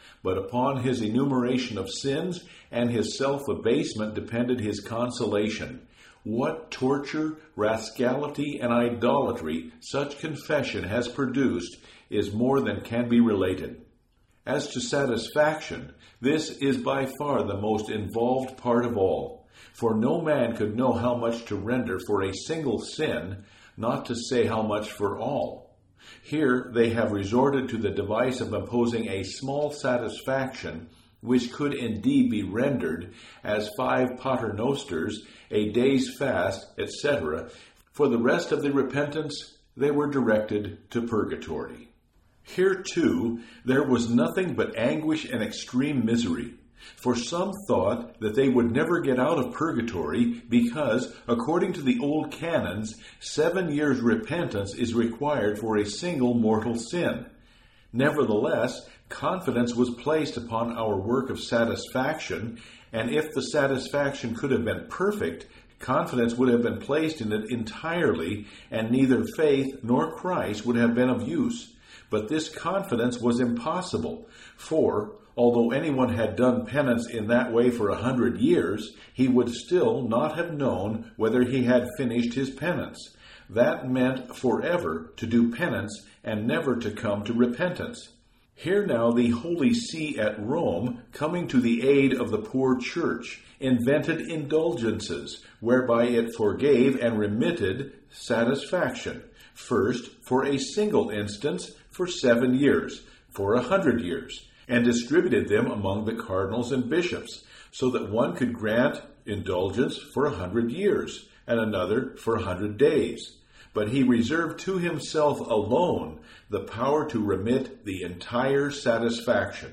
but upon his enumeration of sins and his self-abasement depended his consolation. What torture, rascality, and idolatry such confession has produced is more than can be related. As to satisfaction, this is by far the most involved part of all, for no man could know how much to render for a single sin, not to say how much for all. Here they have resorted to the device of imposing a small satisfaction, which could indeed be rendered as 5 paternosters, a day's fast, etc. For the rest of the repentance, they were directed to purgatory. Here, too, there was nothing but anguish and extreme misery, for some thought that they would never get out of purgatory because, according to the old canons, 7 years' repentance is required for a single mortal sin. Nevertheless, confidence was placed upon our work of satisfaction, and if the satisfaction could have been perfect, confidence would have been placed in it entirely, and neither faith nor Christ would have been of use. But this confidence was impossible, for, although anyone had done penance in that way for 100 years, he would still not have known whether he had finished his penance. That meant forever to do penance and never to come to repentance. Here now the Holy See at Rome, coming to the aid of the poor church, invented indulgences, whereby it forgave and remitted satisfaction, first for a single instance for 7 years, for 100 years, and distributed them among the cardinals and bishops, so that one could grant indulgence for 100 years, and another for 100 days. But he reserved to himself alone the power to remit the entire satisfaction.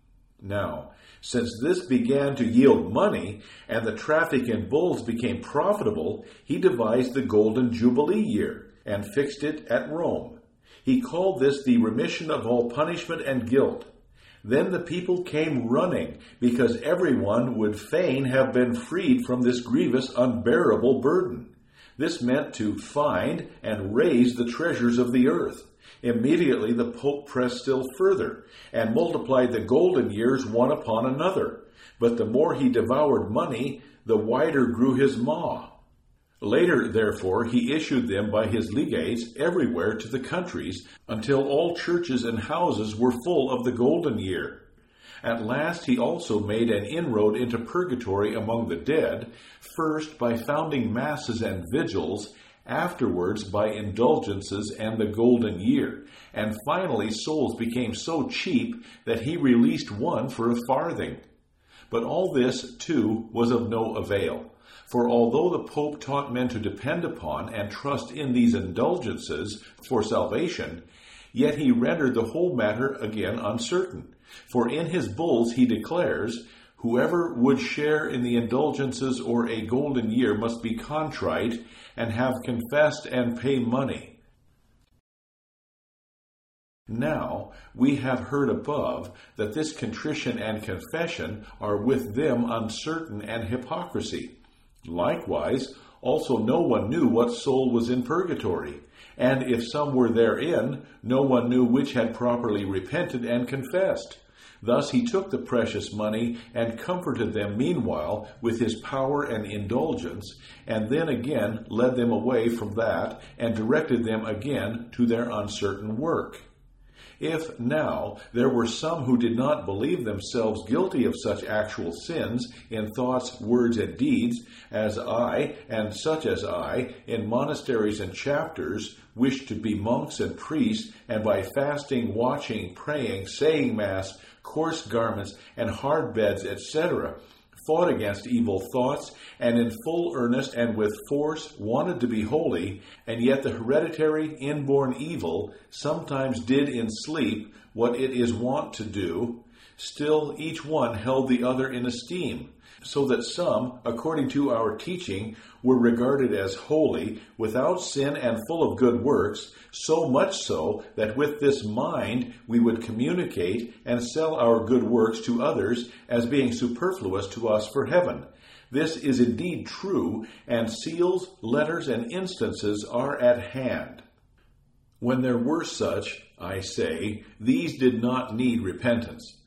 Now, since this began to yield money, and the traffic in bulls became profitable, he devised the Golden Jubilee year, and fixed it at Rome. He called this the remission of all punishment and guilt. Then the people came running, because everyone would fain have been freed from this grievous, unbearable burden. This meant to find and raise the treasures of the earth. Immediately the Pope pressed still further, and multiplied the golden years one upon another. But the more he devoured money, the wider grew his maw. Later, therefore, he issued them by his legates everywhere to the countries, until all churches and houses were full of the golden year. At last he also made an inroad into purgatory among the dead, first by founding masses and vigils, afterwards by indulgences and the golden year, and finally souls became so cheap that he released one for a farthing. But all this, too, was of no avail. For although the Pope taught men to depend upon and trust in these indulgences for salvation, yet he rendered the whole matter again uncertain. For in his bulls he declares, whoever would share in the indulgences or a golden year must be contrite and have confessed and pay money. Now, we have heard above that this contrition and confession are with them uncertain and hypocrisy. Likewise, also no one knew what soul was in purgatory, and if some were therein, no one knew which had properly repented and confessed. Thus he took the precious money and comforted them meanwhile with his power and indulgence, and then again led them away from that and directed them again to their uncertain work. If now there were some who did not believe themselves guilty of such actual sins in thoughts, words, and deeds, as I, and such as I, in monasteries and chapters, wished to be monks and priests, and by fasting, watching, praying, saying Mass, coarse garments, and hard beds, etc., fought against evil thoughts, and in full earnest and with force wanted to be holy, and yet the hereditary inborn evil sometimes did in sleep what it is wont to do, still each one held the other in esteem, so that some, according to our teaching, were regarded as holy, without sin and full of good works, so much so that with this mind we would communicate and sell our good works to others as being superfluous to us for heaven. This is indeed true, and seals, letters, and instances are at hand. When there were such, I say, these did not need repentance.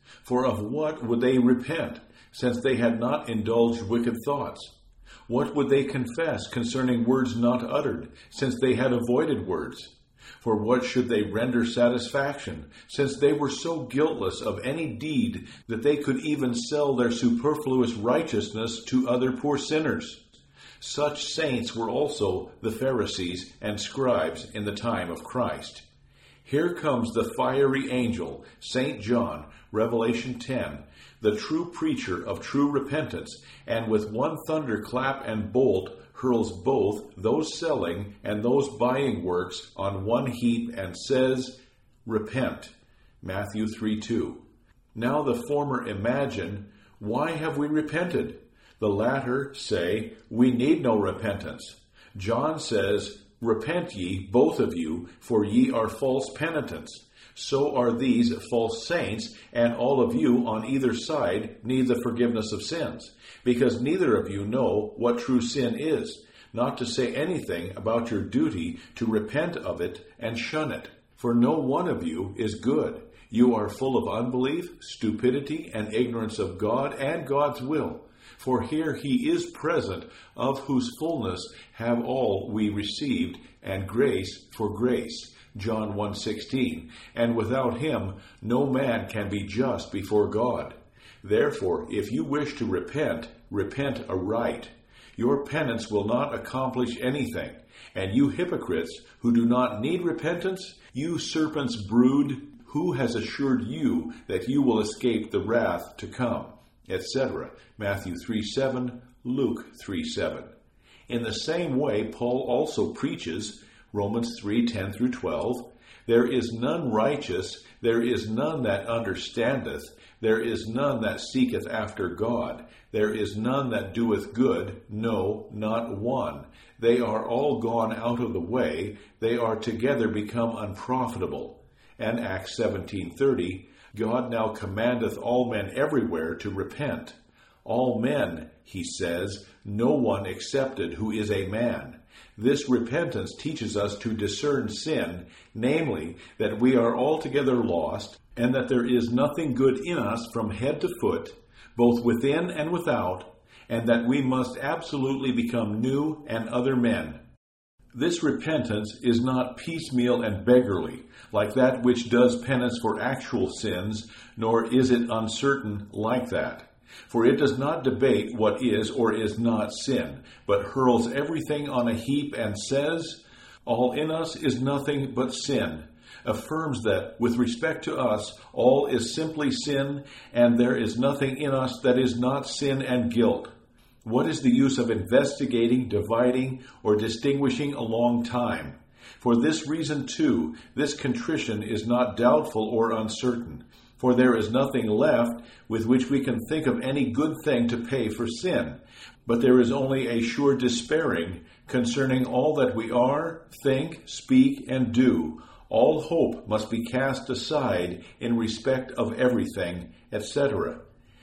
For of what would they repent, since they had not indulged wicked thoughts? What would they confess concerning words not uttered, since they had avoided words? For what should they render satisfaction, since they were so guiltless of any deed that they could even sell their superfluous righteousness to other poor sinners? Such saints were also the Pharisees and scribes in the time of Christ. Here comes the fiery angel, St. John, Revelation 10, the true preacher of true repentance, and with one thunderclap and bolt hurls both those selling and those buying works on one heap and says, Repent. Matthew 3:2. Now the former imagine, Why have we repented? The latter say, We need no repentance. John says, Repent ye, both of you, for ye are false penitents. So are these false saints, and all of you on either side need the forgiveness of sins, because neither of you know what true sin is, not to say anything about your duty to repent of it and shun it. For no one of you is good. You are full of unbelief, stupidity, and ignorance of God and God's will. For here he is present, of whose fullness have all we received, and grace for grace. John 1:16. And without him no man can be just before God. Therefore, if you wish to repent, repent aright. Your penance will not accomplish anything. And you hypocrites who do not need repentance, you serpent's brood, who has assured you that you will escape the wrath to come? Etc. Matthew 3:7, Luke 3:7. In the same way, Paul also preaches, Romans 3:10 through 12, There is none righteous, there is none that understandeth, there is none that seeketh after God, there is none that doeth good, no, not one. They are all gone out of the way, they are together become unprofitable. And Acts 17:30, God now commandeth all men everywhere to repent. All men, he says, no one excepted who is a man. This repentance teaches us to discern sin, namely, that we are altogether lost, and that there is nothing good in us from head to foot, both within and without, and that we must absolutely become new and other men. This repentance is not piecemeal and beggarly, like that which does penance for actual sins, nor is it uncertain like that. For it does not debate what is or is not sin, but hurls everything on a heap and says, All in us is nothing but sin, affirms that, with respect to us, all is simply sin, and there is nothing in us that is not sin and guilt. What is the use of investigating, dividing, or distinguishing a long time? For this reason, too, this contrition is not doubtful or uncertain. For there is nothing left with which we can think of any good thing to pay for sin, but there is only a sure despairing concerning all that we are, think, speak, and do. All hope must be cast aside in respect of everything, etc.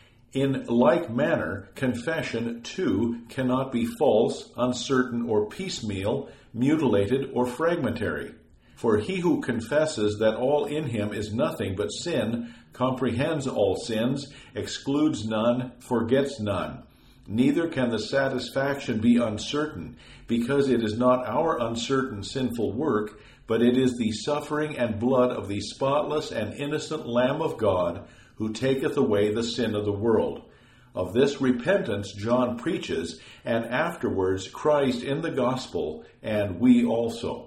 In like manner, confession, too, cannot be false, uncertain, or piecemeal, mutilated, or fragmentary. For he who confesses that all in him is nothing but sin comprehends all sins, excludes none, forgets none. Neither can the satisfaction be uncertain, because it is not our uncertain sinful work, but it is the suffering and blood of the spotless and innocent Lamb of God, who taketh away the sin of the world. Of this repentance John preaches, and afterwards Christ in the gospel, and we also.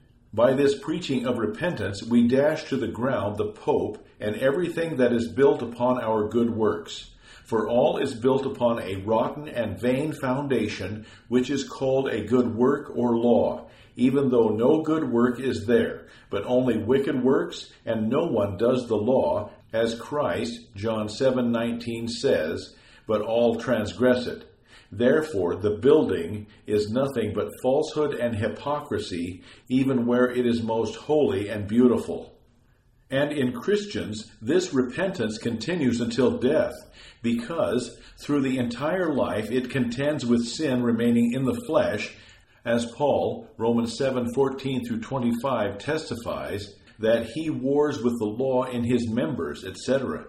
By this preaching of repentance we dash to the ground the Pope and everything that is built upon our good works. For all is built upon a rotten and vain foundation, which is called a good work or law, even though no good work is there, but only wicked works, and no one does the law, as Christ, John 7:19 says, but all transgress it. Therefore the building is nothing but falsehood and hypocrisy, even where it is most holy and beautiful. And in Christians, this repentance continues until death, because through the entire life it contends with sin remaining in the flesh, as Paul, Romans 7:14 through 25, testifies, that he wars with the law in his members, etc.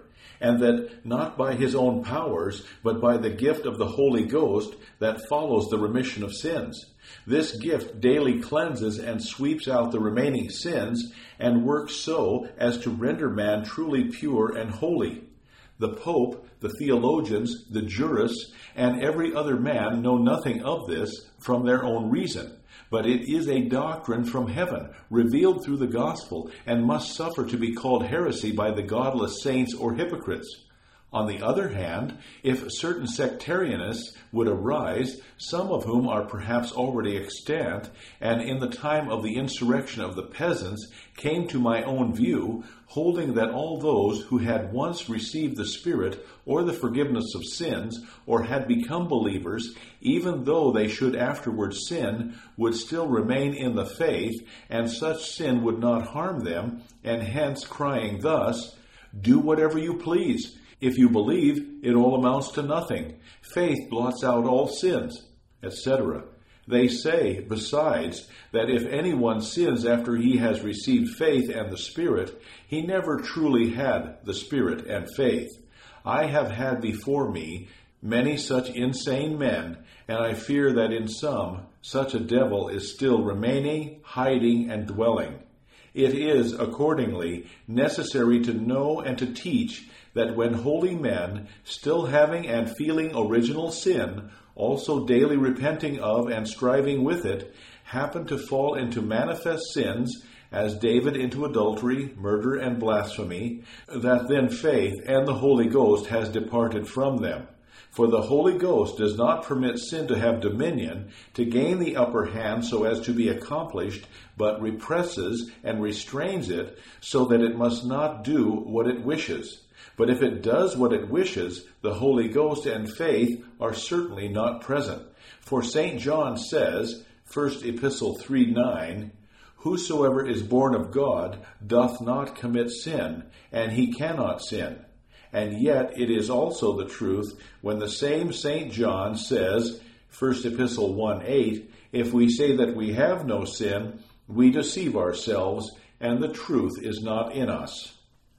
and that not by his own powers, but by the gift of the Holy Ghost that follows the remission of sins. This gift daily cleanses and sweeps out the remaining sins, and works so as to render man truly pure and holy. The Pope, the theologians, the jurists, and every other man know nothing of this from their own reason. But it is a doctrine from heaven, revealed through the gospel, and must suffer to be called heresy by the godless saints or hypocrites. On the other hand, if certain sectarianists would arise, some of whom are perhaps already extant, and in the time of the insurrection of the peasants came to my own view, holding that all those who had once received the Spirit or the forgiveness of sins, or had become believers, even though they should afterwards sin, would still remain in the faith, and such sin would not harm them, and hence crying thus, "Do whatever you please. If you believe, it all amounts to nothing. Faith blots out all sins," etc. They say, besides, that if anyone sins after he has received faith and the Spirit, he never truly had the Spirit and faith. I have had before me many such insane men, and I fear that in some, such a devil is still remaining, hiding, and dwelling. It is, accordingly, necessary to know and to teach that when holy men, still having and feeling original sin, also daily repenting of and striving with it, happen to fall into manifest sins, as David into adultery, murder, and blasphemy, that then faith and the Holy Ghost has departed from them. For the Holy Ghost does not permit sin to have dominion, to gain the upper hand so as to be accomplished, but represses and restrains it, so that it must not do what it wishes. But if it does what it wishes, the Holy Ghost and faith are certainly not present. For St. John says, 1 Epistle 3:9, "Whosoever is born of God doth not commit sin, and he cannot sin." And yet it is also the truth when the same St. John says, 1 Epistle 1:8, "If we say that we have no sin, we deceive ourselves, and the truth is not in us."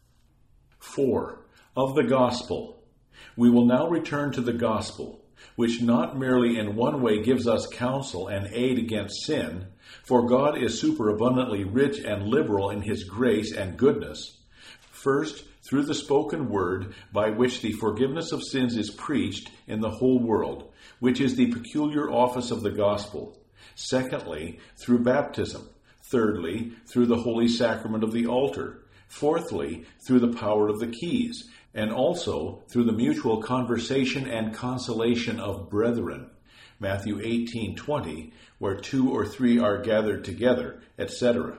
4. Of the Gospel. We will now return to the Gospel, which not merely in one way gives us counsel and aid against sin, for God is superabundantly rich and liberal in his grace and goodness. First, through the spoken word, by which the forgiveness of sins is preached in the whole world, which is the peculiar office of the gospel. Secondly, through baptism. Thirdly, through the holy sacrament of the altar. Fourthly, through the power of the keys, and also through the mutual conversation and consolation of brethren. Matthew 18:20, where 2 or 3 are gathered together, etc.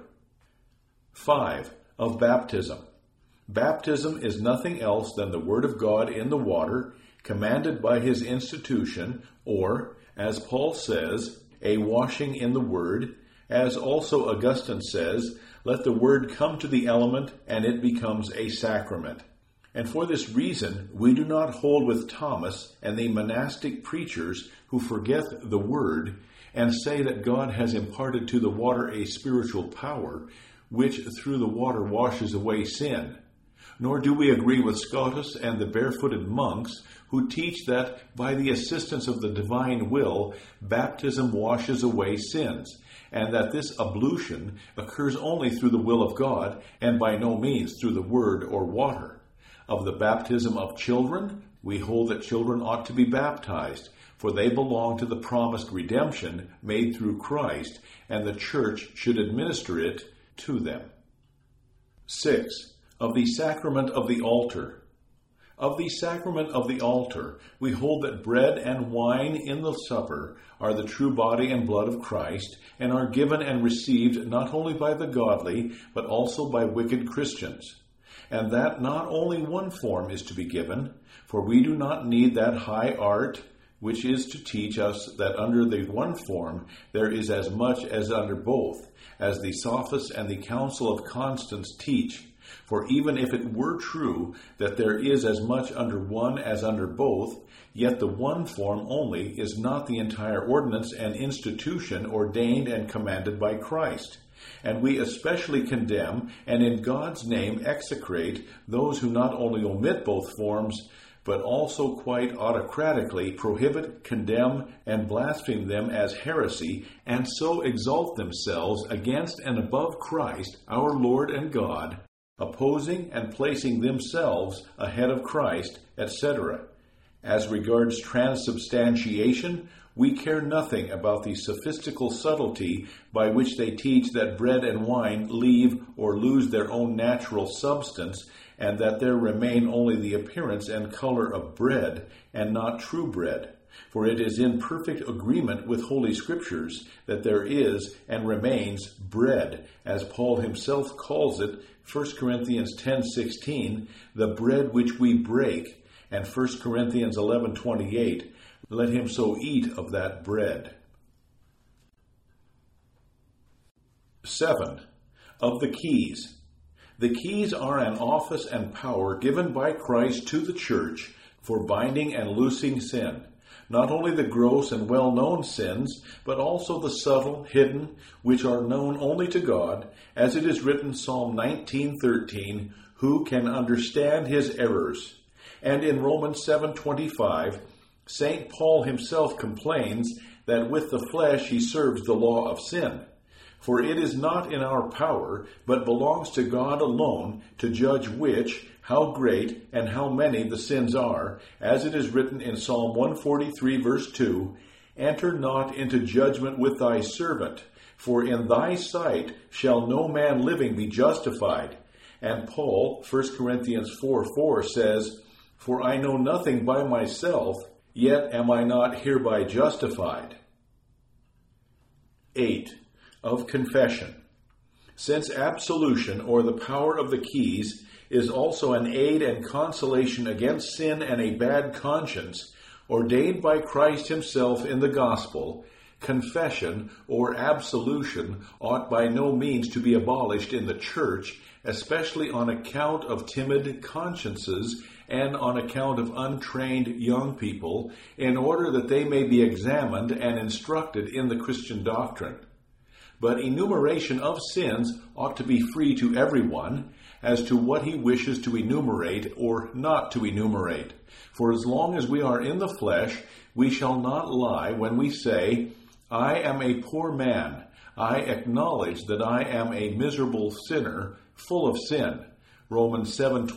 5. Of baptism. Baptism is nothing else than the Word of God in the water, commanded by his institution, or, as Paul says, a washing in the Word, as also Augustine says, let the Word come to the element, and it becomes a sacrament. And for this reason, we do not hold with Thomas and the monastic preachers who forget the Word, and say that God has imparted to the water a spiritual power, which through the water washes away sin. Nor do we agree with Scotus and the barefooted monks who teach that by the assistance of the divine will, baptism washes away sins, and that this ablution occurs only through the will of God, and by no means through the word or water. Of the baptism of children, we hold that children ought to be baptized, for they belong to the promised redemption made through Christ, and the Church should administer it to them. 6. Of the sacrament of the altar. Of the sacrament of the altar, we hold that bread and wine in the supper are the true body and blood of Christ, and are given and received not only by the godly, but also by wicked Christians. And that not only one form is to be given, for we do not need that high art, which is to teach us that under the one form there is as much as under both, as the Sophists and the Council of Constance teach, For even if it were true that there is as much under one as under both, yet the one form only is not the entire ordinance and institution ordained and commanded by Christ. And we especially condemn, and in God's name execrate, those who not only omit both forms, but also quite autocratically prohibit, condemn, and blaspheme them as heresy, and so exalt themselves against and above Christ, our Lord and God, opposing and placing themselves ahead of Christ, etc. As regards transubstantiation, we care nothing about the sophistical subtlety by which they teach that bread and wine leave or lose their own natural substance, and that there remain only the appearance and color of bread, and not true bread. For it is in perfect agreement with Holy Scriptures that there is and remains bread, as Paul himself calls it, 1 Corinthians 10:16, the bread which we break, and 1 Corinthians 11:28, let him so eat of that bread. 7. Of the keys. The keys are an office and power given by Christ to the church for binding and loosing sin, not only the gross and well-known sins, but also the subtle, hidden, which are known only to God, as it is written Psalm 19:13, who can understand his errors? And in Romans 7:25, St. Paul himself complains that with the flesh he serves the law of sin. For it is not in our power, but belongs to God alone, to judge which, how great, and how many the sins are, as it is written in Psalm 143, verse 2, Enter not into judgment with thy servant, for in thy sight shall no man living be justified. And Paul, 1 Corinthians 4:4 says, For I know nothing by myself, yet am I not hereby justified. 8. Of confession. Since absolution, or the power of the keys, is also an aid and consolation against sin and a bad conscience, ordained by Christ himself in the gospel, confession, or absolution, ought by no means to be abolished in the church, especially on account of timid consciences and on account of untrained young people, in order that they may be examined and instructed in the Christian doctrine. But enumeration of sins ought to be free to everyone as to what he wishes to enumerate or not to enumerate. For as long as we are in the flesh, we shall not lie when we say, I am a poor man. I acknowledge that I am a miserable sinner, full of sin. Romans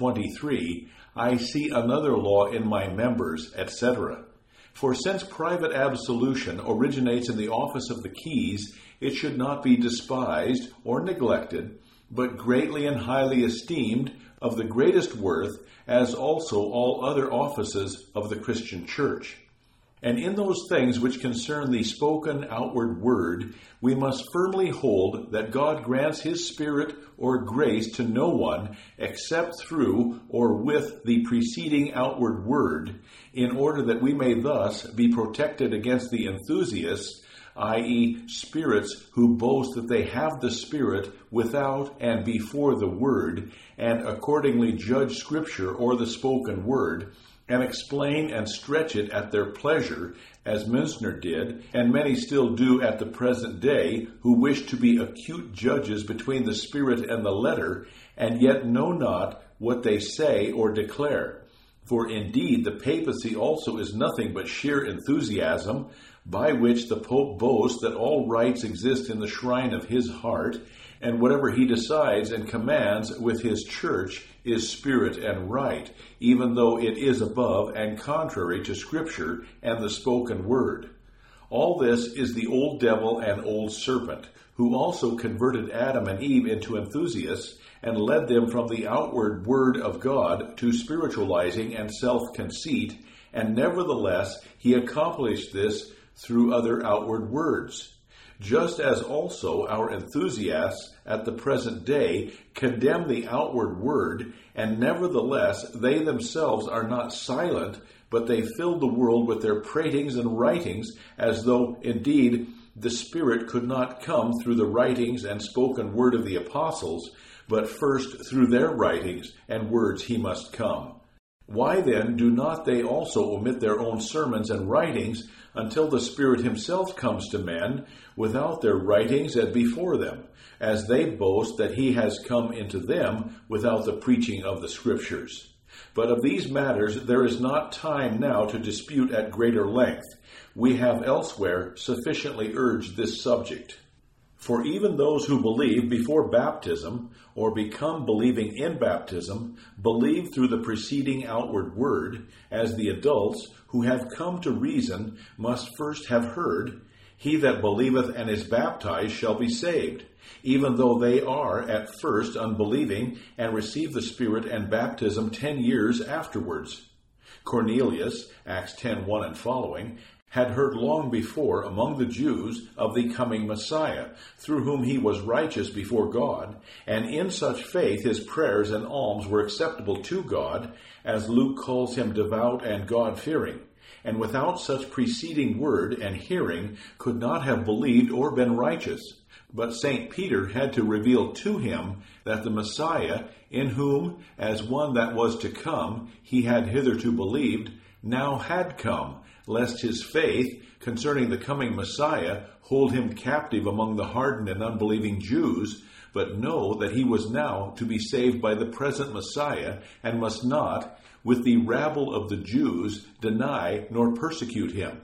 7:23, I see another law in my members, etc. For since private absolution originates in the office of the keys, it should not be despised or neglected, but greatly and highly esteemed, of the greatest worth, as also all other offices of the Christian church. And in those things which concern the spoken outward word, we must firmly hold that God grants his Spirit or grace to no one except through or with the preceding outward word, in order that we may thus be protected against the enthusiasts, i.e., spirits who boast that they have the Spirit without and before the Word, and accordingly judge Scripture or the spoken Word, and explain and stretch it at their pleasure, as Münzner did, and many still do at the present day, who wish to be acute judges between the Spirit and the letter, and yet know not what they say or declare. For indeed the papacy also is nothing but sheer enthusiasm, by which the Pope boasts that all rights exist in the shrine of his heart, and whatever he decides and commands with his church is spirit and right, even though it is above and contrary to Scripture and the spoken word. All this is the old devil and old serpent, who also converted Adam and Eve into enthusiasts, and led them from the outward word of God to spiritualizing and self-conceit, and nevertheless he accomplished this through other outward words. Just as also our enthusiasts at the present day condemn the outward word, and nevertheless they themselves are not silent, but they fill the world with their pratings and writings, as though indeed the Spirit could not come through the writings and spoken word of the apostles, but first through their writings and words he must come. Why then do not they also omit their own sermons and writings until the Spirit himself comes to men without their writings and before them, as they boast that he has come into them without the preaching of the Scriptures? But of these matters there is not time now to dispute at greater length. We have elsewhere sufficiently urged this subject. For even those who believe before baptism, or become believing in baptism, believe through the preceding outward word, as the adults who have come to reason must first have heard, "He that believeth and is baptized shall be saved," even though they are at first unbelieving and receive the Spirit and baptism 10 years afterwards. Cornelius, Acts 10:1 and following, had heard long before among the Jews of the coming Messiah, through whom he was righteous before God, and in such faith his prayers and alms were acceptable to God, as Luke calls him devout and God-fearing, and without such preceding word and hearing could not have believed or been righteous. But St. Peter had to reveal to him that the Messiah, in whom, as one that was to come, he had hitherto believed, now had come, lest his faith concerning the coming Messiah hold him captive among the hardened and unbelieving Jews, but know that he was now to be saved by the present Messiah, and must not, with the rabble of the Jews, deny nor persecute him.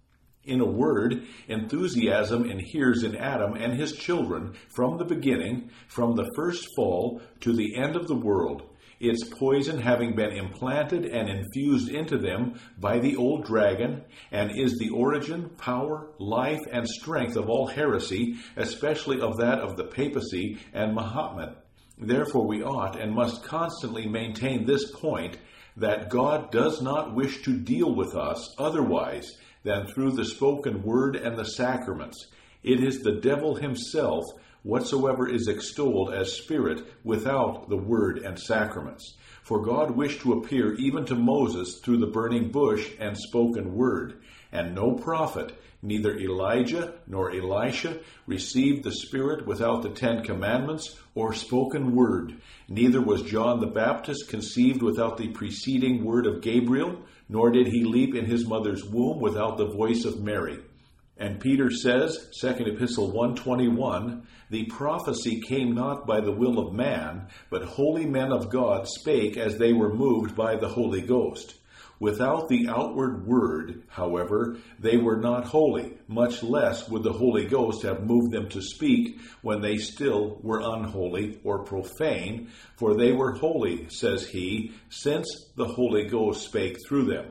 In a word, enthusiasm inheres in Adam and his children from the beginning, from the first fall to the end of the world, its poison having been implanted and infused into them by the old dragon, and is the origin, power, life, and strength of all heresy, especially of that of the papacy and Mahomet. Therefore we ought and must constantly maintain this point, that God does not wish to deal with us otherwise than through the spoken word and the sacraments. It is the devil himself whatsoever is extolled as spirit without the word and sacraments. For God wished to appear even to Moses through the burning bush and spoken word, and no prophet, neither Elijah nor Elisha, received the Spirit without the 10 Commandments or spoken word. Neither was John the Baptist conceived without the preceding word of Gabriel, nor did he leap in his mother's womb without the voice of Mary. And Peter says, 2 Epistle 1:21, "The prophecy came not by the will of man, but holy men of God spake as they were moved by the Holy Ghost. Without the outward word, however, they were not holy, much less would the Holy Ghost have moved them to speak when they still were unholy or profane, for they were holy, says he, since the Holy Ghost spake through them."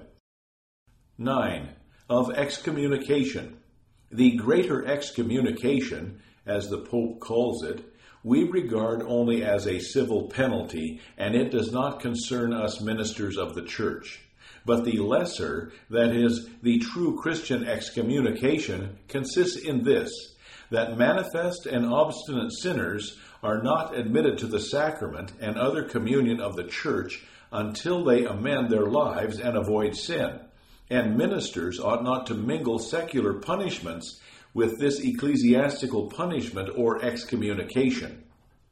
9. Of excommunication. The greater excommunication, as the Pope calls it, we regard only as a civil penalty, and it does not concern us ministers of the Church. But the lesser, that is, the true Christian excommunication, consists in this, that manifest and obstinate sinners are not admitted to the sacrament and other communion of the Church until they amend their lives and avoid sin. And ministers ought not to mingle secular punishments with this ecclesiastical punishment or excommunication.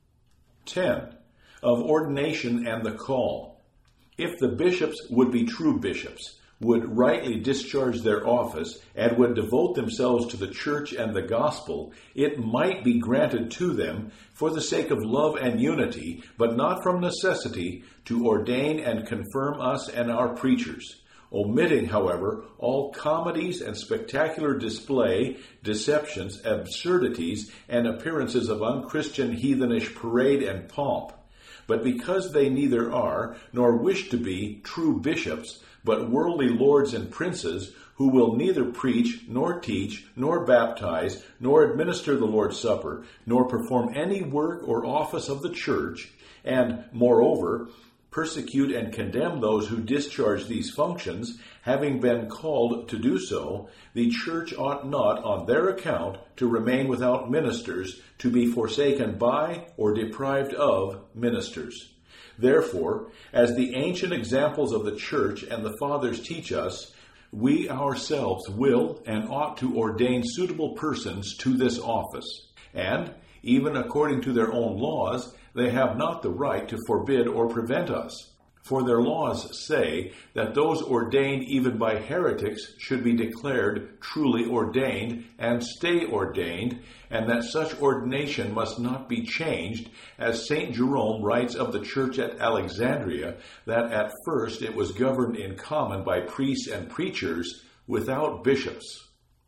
10. Of ordination and the call. If the bishops would be true bishops, would rightly discharge their office, and would devote themselves to the Church and the Gospel, it might be granted to them, for the sake of love and unity, but not from necessity, to ordain and confirm us and our preachers, omitting, however, all comedies and spectacular display, deceptions, absurdities, and appearances of unchristian heathenish parade and pomp. But because they neither are, nor wish to be, true bishops, but worldly lords and princes, who will neither preach, nor teach, nor baptize, nor administer the Lord's Supper, nor perform any work or office of the Church, and, moreover, persecute and condemn those who discharge these functions, having been called to do so, the Church ought not, on their account, to remain without ministers, to be forsaken by or deprived of ministers. Therefore, as the ancient examples of the Church and the Fathers teach us, we ourselves will and ought to ordain suitable persons to this office, and, even according to their own laws, they have not the right to forbid or prevent us. For their laws say that those ordained even by heretics should be declared truly ordained and stay ordained, and that such ordination must not be changed, as St. Jerome writes of the church at Alexandria, that at first it was governed in common by priests and preachers, without bishops.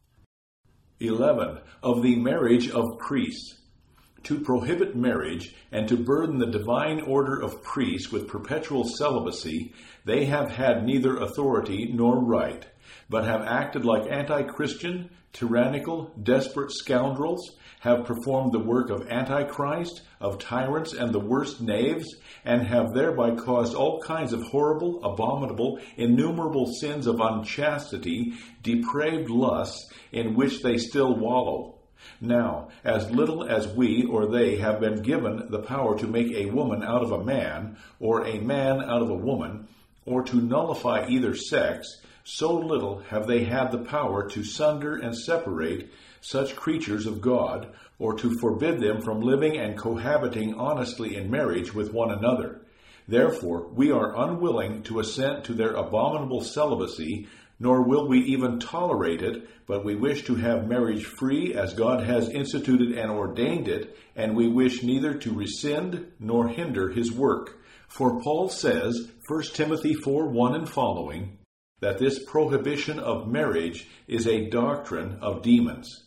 11. Of the marriage of priests. To prohibit marriage and to burden the divine order of priests with perpetual celibacy, they have had neither authority nor right, but have acted like anti-Christian, tyrannical, desperate scoundrels, have performed the work of Antichrist, of tyrants and the worst knaves, and have thereby caused all kinds of horrible, abominable, innumerable sins of unchastity, depraved lusts, in which they still wallow. Now, as little as we or they have been given the power to make a woman out of a man, or a man out of a woman, or to nullify either sex, so little have they had the power to sunder and separate such creatures of God, or to forbid them from living and cohabiting honestly in marriage with one another. Therefore, we are unwilling to assent to their abominable celibacy, nor will we even tolerate it, but we wish to have marriage free as God has instituted and ordained it, and we wish neither to rescind nor hinder his work. For Paul says, 1 Timothy 4:1 and following, that this prohibition of marriage is a doctrine of demons.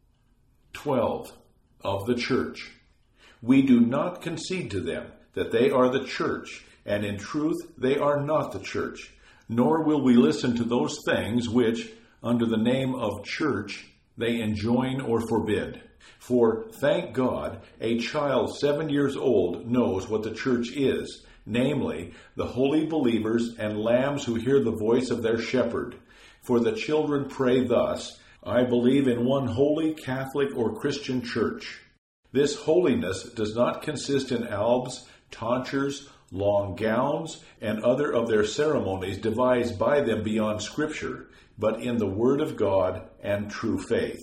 12. Of the church. We do not concede to them that they are the church, and in truth they are not the church. Nor will we listen to those things which, under the name of church, they enjoin or forbid. For, thank God, a child 7 years old knows what the church is, namely, the holy believers and lambs who hear the voice of their shepherd. For the children pray thus, I believe in one holy Catholic or Christian church. This holiness does not consist in albs, tonsures, long gowns, and other of their ceremonies devised by them beyond Scripture, but in the Word of God and true faith.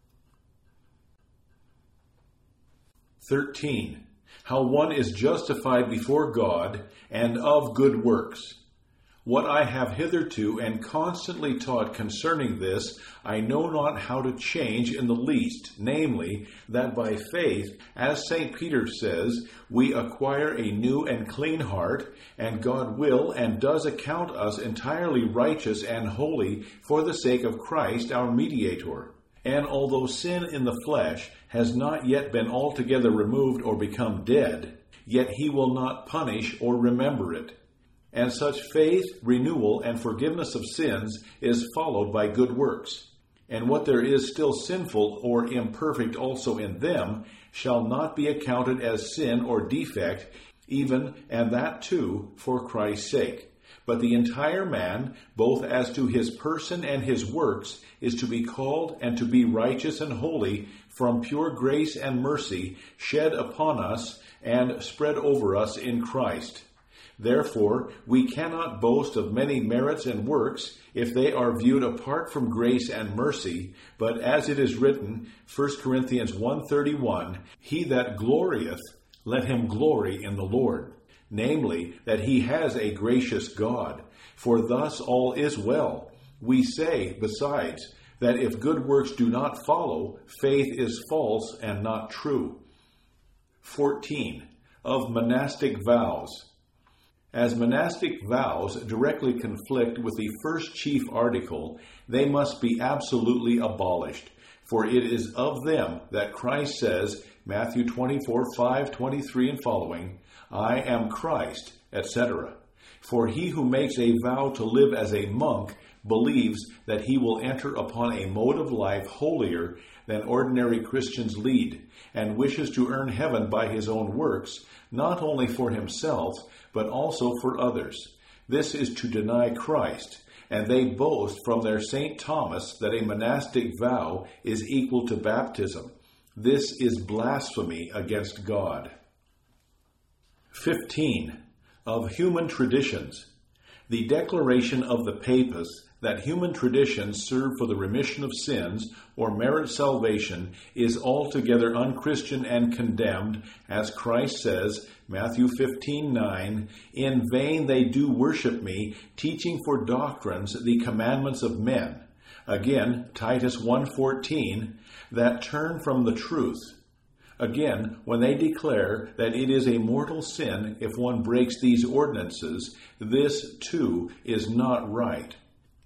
13. How one is justified before God and of good works. What I have hitherto and constantly taught concerning this, I know not how to change in the least, namely, that by faith, as St. Peter says, we acquire a new and clean heart, and God will and does account us entirely righteous and holy for the sake of Christ our mediator. And although sin in the flesh has not yet been altogether removed or become dead, yet he will not punish or remember it. And such faith, renewal, and forgiveness of sins is followed by good works. And what there is still sinful or imperfect also in them shall not be accounted as sin or defect, even and that too for Christ's sake. But the entire man, both as to his person and his works, is to be called and to be righteous and holy from pure grace and mercy shed upon us and spread over us in Christ. Therefore, we cannot boast of many merits and works if they are viewed apart from grace and mercy, but as it is written, 1 Corinthians 1:31, He that glorieth, let him glory in the Lord. Namely, that he has a gracious God, for thus all is well. We say, besides, that if good works do not follow, faith is false and not true. 14. Of monastic vows. As monastic vows directly conflict with the first chief article, they must be absolutely abolished. For it is of them that Christ says, Matthew 24:5-23 and following, I am Christ, etc. For he who makes a vow to live as a monk believes that he will enter upon a mode of life holier than ordinary Christians lead, and wishes to earn heaven by his own works, not only for himself, but also for others. This is to deny Christ, and they boast from their St. Thomas that a monastic vow is equal to baptism. This is blasphemy against God. 15. Of human traditions. The declaration of the papists that human traditions serve for the remission of sins or merit salvation is altogether unchristian and condemned, as Christ says, Matthew 15:9, "In vain they do worship me, teaching for doctrines the commandments of men." Again, Titus 1:14, "that turn from the truth." Again, when they declare that it is a mortal sin if one breaks these ordinances, this too is not right.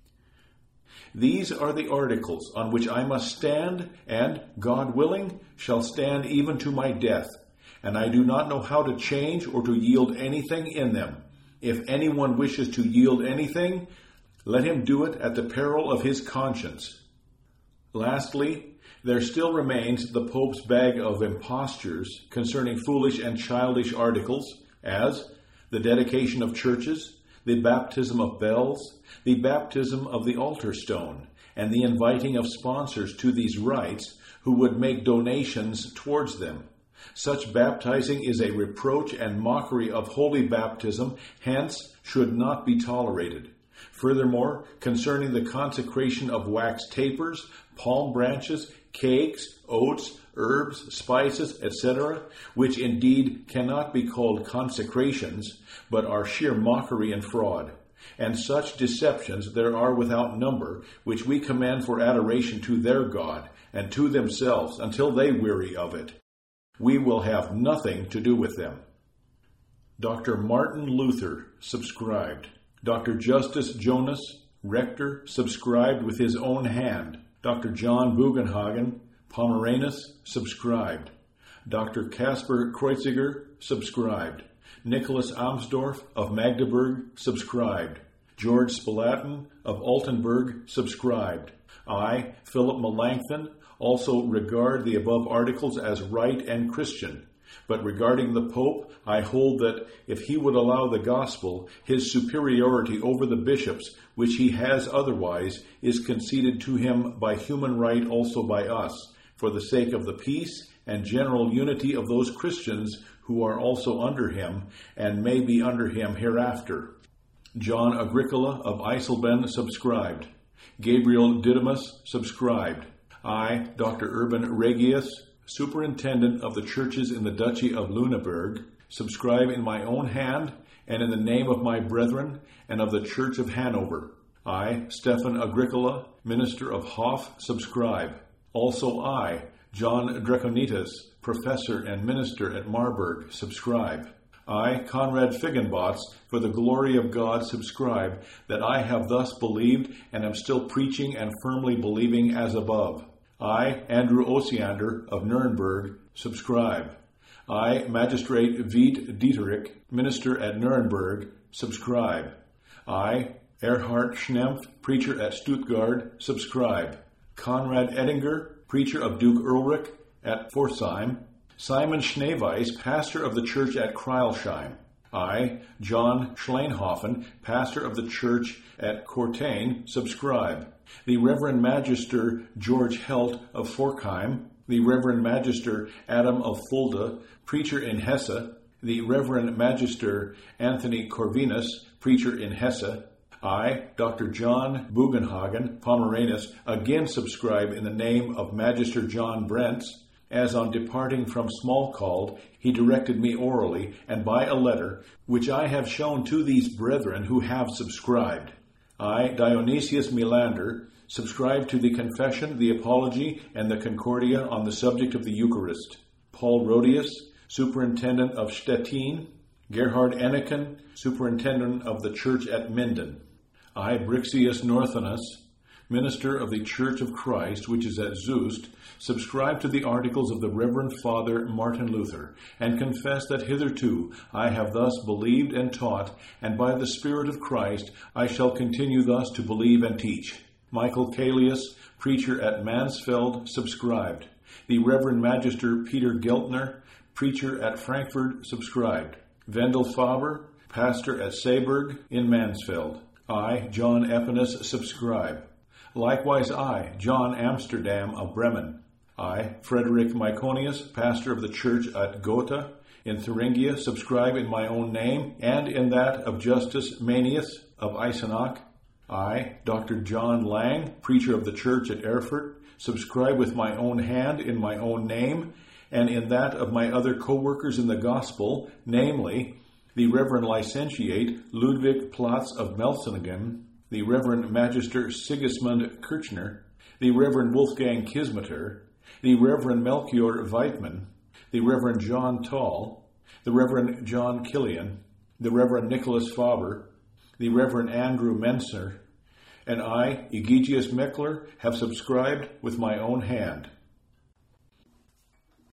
These are the articles on which I must stand, and, God willing, shall stand even to my death, and I do not know how to change or to yield anything in them. If anyone wishes to yield anything, let him do it at the peril of his conscience. Lastly, there still remains the Pope's bag of impostures concerning foolish and childish articles, as the dedication of churches, the baptism of bells, the baptism of the altar stone, and the inviting of sponsors to these rites who would make donations towards them. Such baptizing is a reproach and mockery of holy baptism, hence should not be tolerated. Furthermore, concerning the consecration of wax tapers, palm branches, cakes, oats, herbs, spices, etc., which indeed cannot be called consecrations, but are sheer mockery and fraud. And such deceptions there are without number, which we command for adoration to their God and to themselves until they weary of it. We will have nothing to do with them. Dr. Martin Luther, subscribed. Dr. Justus Jonas, rector, subscribed with his own hand. Dr. John Bugenhagen, Pomeranus, subscribed. Dr. Caspar Kreuziger, subscribed. Nicholas Amsdorf of Magdeburg, subscribed. George Spalatin of Altenburg, subscribed. I, Philip Melanchthon, also regard the above articles as right and Christian. But regarding the Pope, I hold that if he would allow the gospel, his superiority over the bishops, which he has otherwise, is conceded to him by human right also by us, for the sake of the peace and general unity of those Christians who are also under him, and may be under him hereafter. John Agricola of Eisleben, subscribed. Gabriel Didymus, subscribed. I, Dr. Urban Regius, Superintendent of the churches in the Duchy of Lüneburg, subscribe in my own hand and in the name of my brethren and of the Church of Hanover. I, Stephan Agricola, Minister of Hof, subscribe. Also I, John Draconitas, Professor and Minister at Marburg, subscribe. I, Conrad Figgenbotz, for the glory of God, subscribe that I have thus believed and am still preaching and firmly believing as above. I, Andrew Osiander of Nuremberg, subscribe. I, Magistrate Veit Dieterich, Minister at Nuremberg, subscribe. I, Erhard Schnempf, Preacher at Stuttgart, subscribe. Konrad Ettinger, Preacher of Duke Ulrich at Pforzheim. Simon Schneeweiss, Pastor of the Church at Kreilsheim. I, John Schleinhofen, Pastor of the Church at Courtaine, subscribe. The Reverend Magister George Helt of Forchheim, the Reverend Magister Adam of Fulda, Preacher in Hesse, the Reverend Magister Anthony Corvinus, Preacher in Hesse. I, Dr. John Bugenhagen, Pomeranus, again subscribe in the name of Magister John Brentz, as on departing from Smalcald, he directed me orally and by a letter, which I have shown to these brethren who have subscribed. I, Dionysius Melander, subscribe to the Confession, the Apology, and the Concordia on the subject of the Eucharist. Paul Rhodius, Superintendent of Stettin. Gerhard Enneken, Superintendent of the Church at Minden. I, Brixius Northenus, Minister of the Church of Christ, which is at Zust, subscribe to the articles of the Reverend Father Martin Luther, and confess that hitherto I have thus believed and taught, and by the Spirit of Christ I shall continue thus to believe and teach. Michael Caelius, Preacher at Mansfeld, subscribed. The Reverend Magister Peter Geltner, Preacher at Frankfurt, subscribed. Wendell Faber, Pastor at Seeberg in Mansfeld. I, John Epinus, subscribe. Likewise I, John Amsterdam of Bremen. I, Frederick Myconius, pastor of the church at Gotha in Thuringia, subscribe in my own name and in that of Justus Manius of Eisenach. I, Dr. John Lang, preacher of the church at Erfurt, subscribe with my own hand in my own name and in that of my other co-workers in the gospel, namely, the Reverend Licentiate Ludwig Platz of Melsungen, the Reverend Magister Sigismund Kirchner, the Reverend Wolfgang Kismeter, the Reverend Melchior Weitman, the Reverend John Tall, the Reverend John Killian, the Reverend Nicholas Faber, the Reverend Andrew Menser, and I, Egidius Meckler, have subscribed with my own hand.